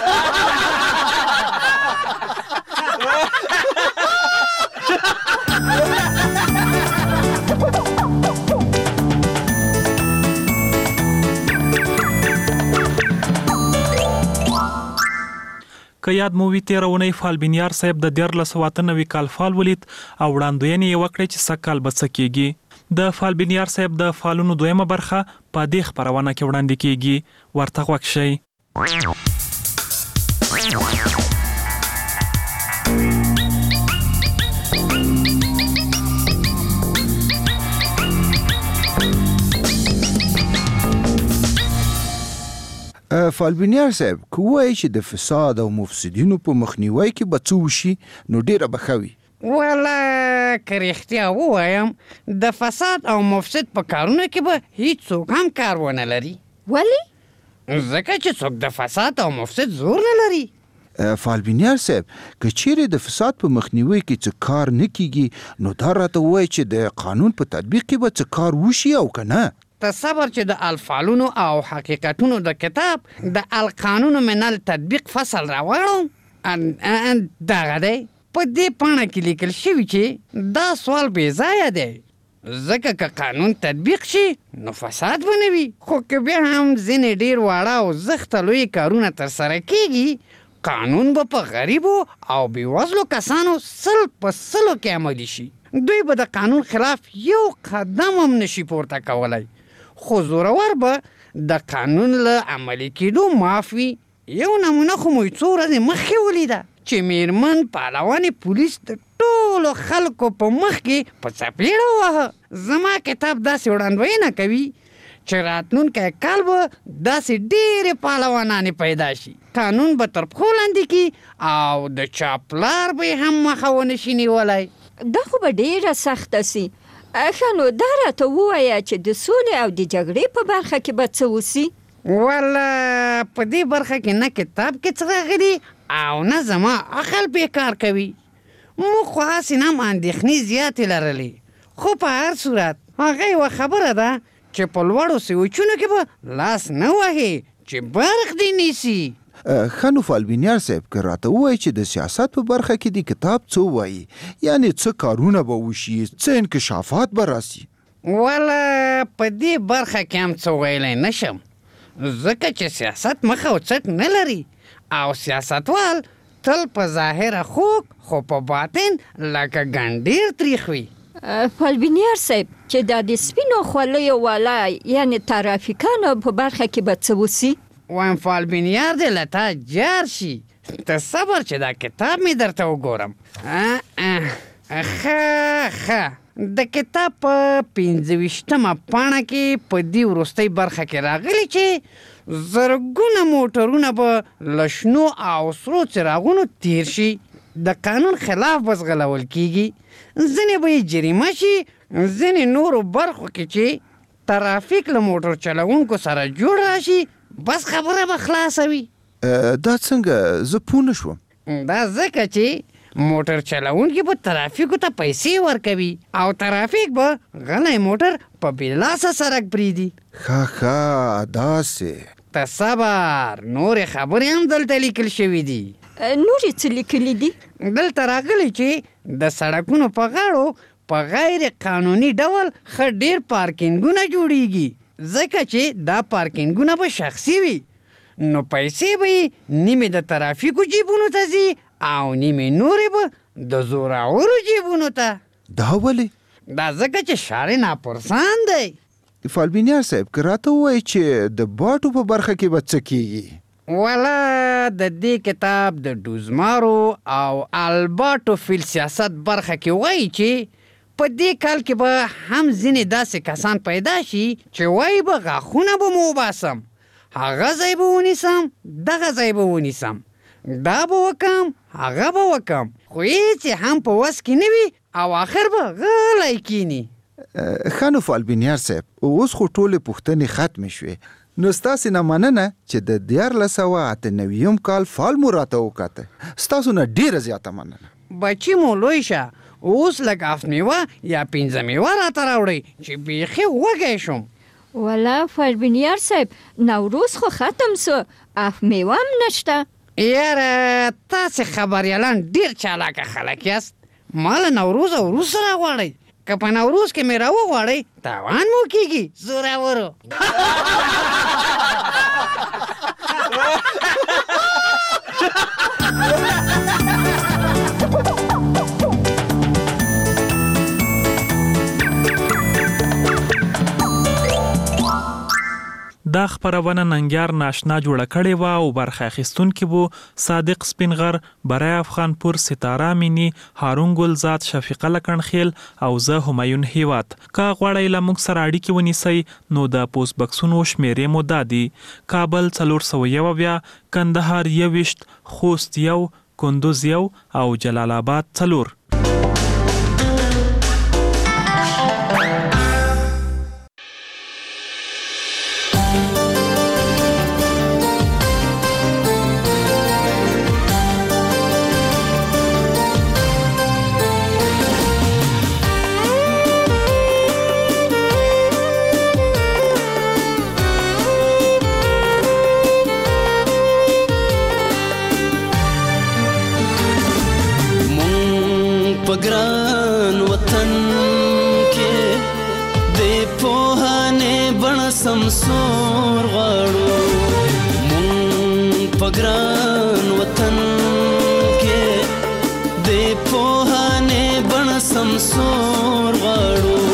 که یاد مو وي تېره اونۍ فالبینیار صاحب د 1498 کال فال ولید او وړاندوینې یې وکړې چې سږکال به څه کېږي. د فالبینیار صاحب د فالونو دویمه برخه په دې خپرونه کې وړاندې کېږي. ورته غوږ شئ. فالبینیار صاحب کوی چې د فساد او مفسدینو په مخنیوي کې به څه وشي نو ډیره به ښه وي. والا که رښتیا ووایم د فساد او مفسد په کارونو کې به هیڅوک هم کار ونه لري. ولې؟ ځکه چې څوک د فساد او مفسد زور نه لري. فالبینیار صاحب که چیرې د فساد په مخنیوي کې څه کار نه کیږي نو دا راته وایي چې د قانون په تطبیق کې به څه کار وشي او که نه؟ تصور چې د الفالونو او حقیقتونو د کتاب د القانون من التطبیق فصل راوړم دغه دی په دې پاڼه کې لیکل شوي چې دا سوال بې ځایه دی ځکه که قانون تطبیق شي نو فساد به نه وي خو که بیا هم ځینې ډېر واړه او زښته لوی کارونه ترسره کیږي قانون به په غریبو او بېوزلو کسانو 100 په 100 کې عملي شي دوی به د قانون خلاف یو قدم هم نشي پورته کولی خو زورور به د قانون له عملي کېدو معاف وي یو نمونه خو مو څو ورځې مخکې ولیده چې میرمن پهلوانې پولیس د ټولو خلکو په مخ کې په څپېړه ووهه زما کتاب داسې وړاندوینه کوي چې راتلونکی کال به داسې ډېرې پهلوانانې پیدا شي قانون به تر پښو لاندې کړي او د چا پلار به هم مخه ونه شي نیولی دا خو به ډېره سخته سي ښه نو دا راته ووایه چې د سولې او د جګړې په برخه کې به څه وسي والا په دې برخه کې نه کتاب کې څه راغلي او نه زما عقل بیکار کوي موږ خو هسې هم اندېښنې زیاتې لرلې خو په هر صورت هغه یوه خبره ده چې په لوړو سوچونو کې به لاس نه وهې چې برق دې نیسي ښه نو فالبینیار صاحب که راته ووایي چې د سیاست په برخه کې د کتاب څه وایي یعنې څه کارونه به وشي څه انکشافات به راسي والا په دې برخه کې هم څه ویلی نشم ځکه چې سیاست مخ او څټ نه لري او سیاستوال تل په ظاهره خوږ خو په باطن لکه ګنډیر تریخ وي فالبینیار صاحب چې دا د سپینو خولیو والا یعنې ترافیکانو په برخه کې به څه وسي وایم فالبینیار دې له تا جار شي ته صبر چې دا کتاب مې درته وګورم ښه د کتاب په 25مه پاڼه کې په دې وروستۍ برخه کې راغلي چې زرګونه موټرونه به له شنو او سرو څراغونو تیر شي د قانون خلاف به ځغلول کیږي ځینې به یې جریمه شي ځینې نورو برخو کې چې ترافیک له موټر چلوونکو سره جوړ راشي بس خبره به خلاصه وي دا څنګه زه پوه نه شوم دا ځکه چې موټر چلوونکي به ترافیکو ته پیسې ورکوي او ترافیک به غلی موټر په بېلاسه سړک پرېږدي ښه داسې ته صبر نورې خبرې هم دلته لیکل شوي دي نورې څه لیکلي دي دلته راغلي چې د سړکونو په غاړو په غیر قانوني ډول ښه ډېر پارکینګونه جوړیږي ځکه چې دا پارکینګونه به شخصي وي نو پیسې به یې نیمې د ترافیکو جیبونو ته ځي او نیمې نورې به د زورورو جیبونو ته دا ولې دا ځکه چې ښار ناپرسان دی فالبینیار صاحب که راته ووایي چې د باټو په برخه کې به څه کیږي والا د دې کتاب د ډوزمارو او الباټو فیل سیاست برخه کې وایي چې په دې کال کې به هم ځینې داسې کسان پیدا شي چې وایي به غاښونه به مو وباسم هغه ځای به ونیسم دغه ځای به ونیسم دا به وکم هغه به وکم خو هېڅ هم په وس کې نه وي او آخر به غلی کینی ښه نو فالبینیار صاحب اوس خو ټولې پوښتنې ختمې شوې نو ستاسې نه مننه چې د 1998 کال فال مو راته وکاته ستاسو نه ډېره زیاته مننه بچي مو لوی شه اوس لږ اف میوه یا 5 میوه راته راوړئ چې بیخي وږی شم والا فالبینیار صاحب نوروز خو ختم سو اف میوه هم نشته یاره تاسې خبریالان ډېر چالاکه خلک یاست ما له نوروز وروسته راغواړئ که په نوروز کې مې راوغواړئ تاوان مو کېږي زورورو دا خبرونه ننګیار ناشنا جوړه کړې و او برخه اخیستونکي وو صادق سپینغر برای افغانپور ستاره مینی هارون ګلزاد شفیقه لکنخیل او زه همایون هیوات کا غواړی له موږ سره اړیکې ونیسئ نو د پوسټ بکسونو شمیرې مو دادي کابل 401 کندهار 21 خوست 1 کندوز 1 او جلال آباد 4 پګران وطن کې د پوهانه بڼ سمسور غواړو مونږ پګران وطن کې د پوهانه بڼ سمسور غواړو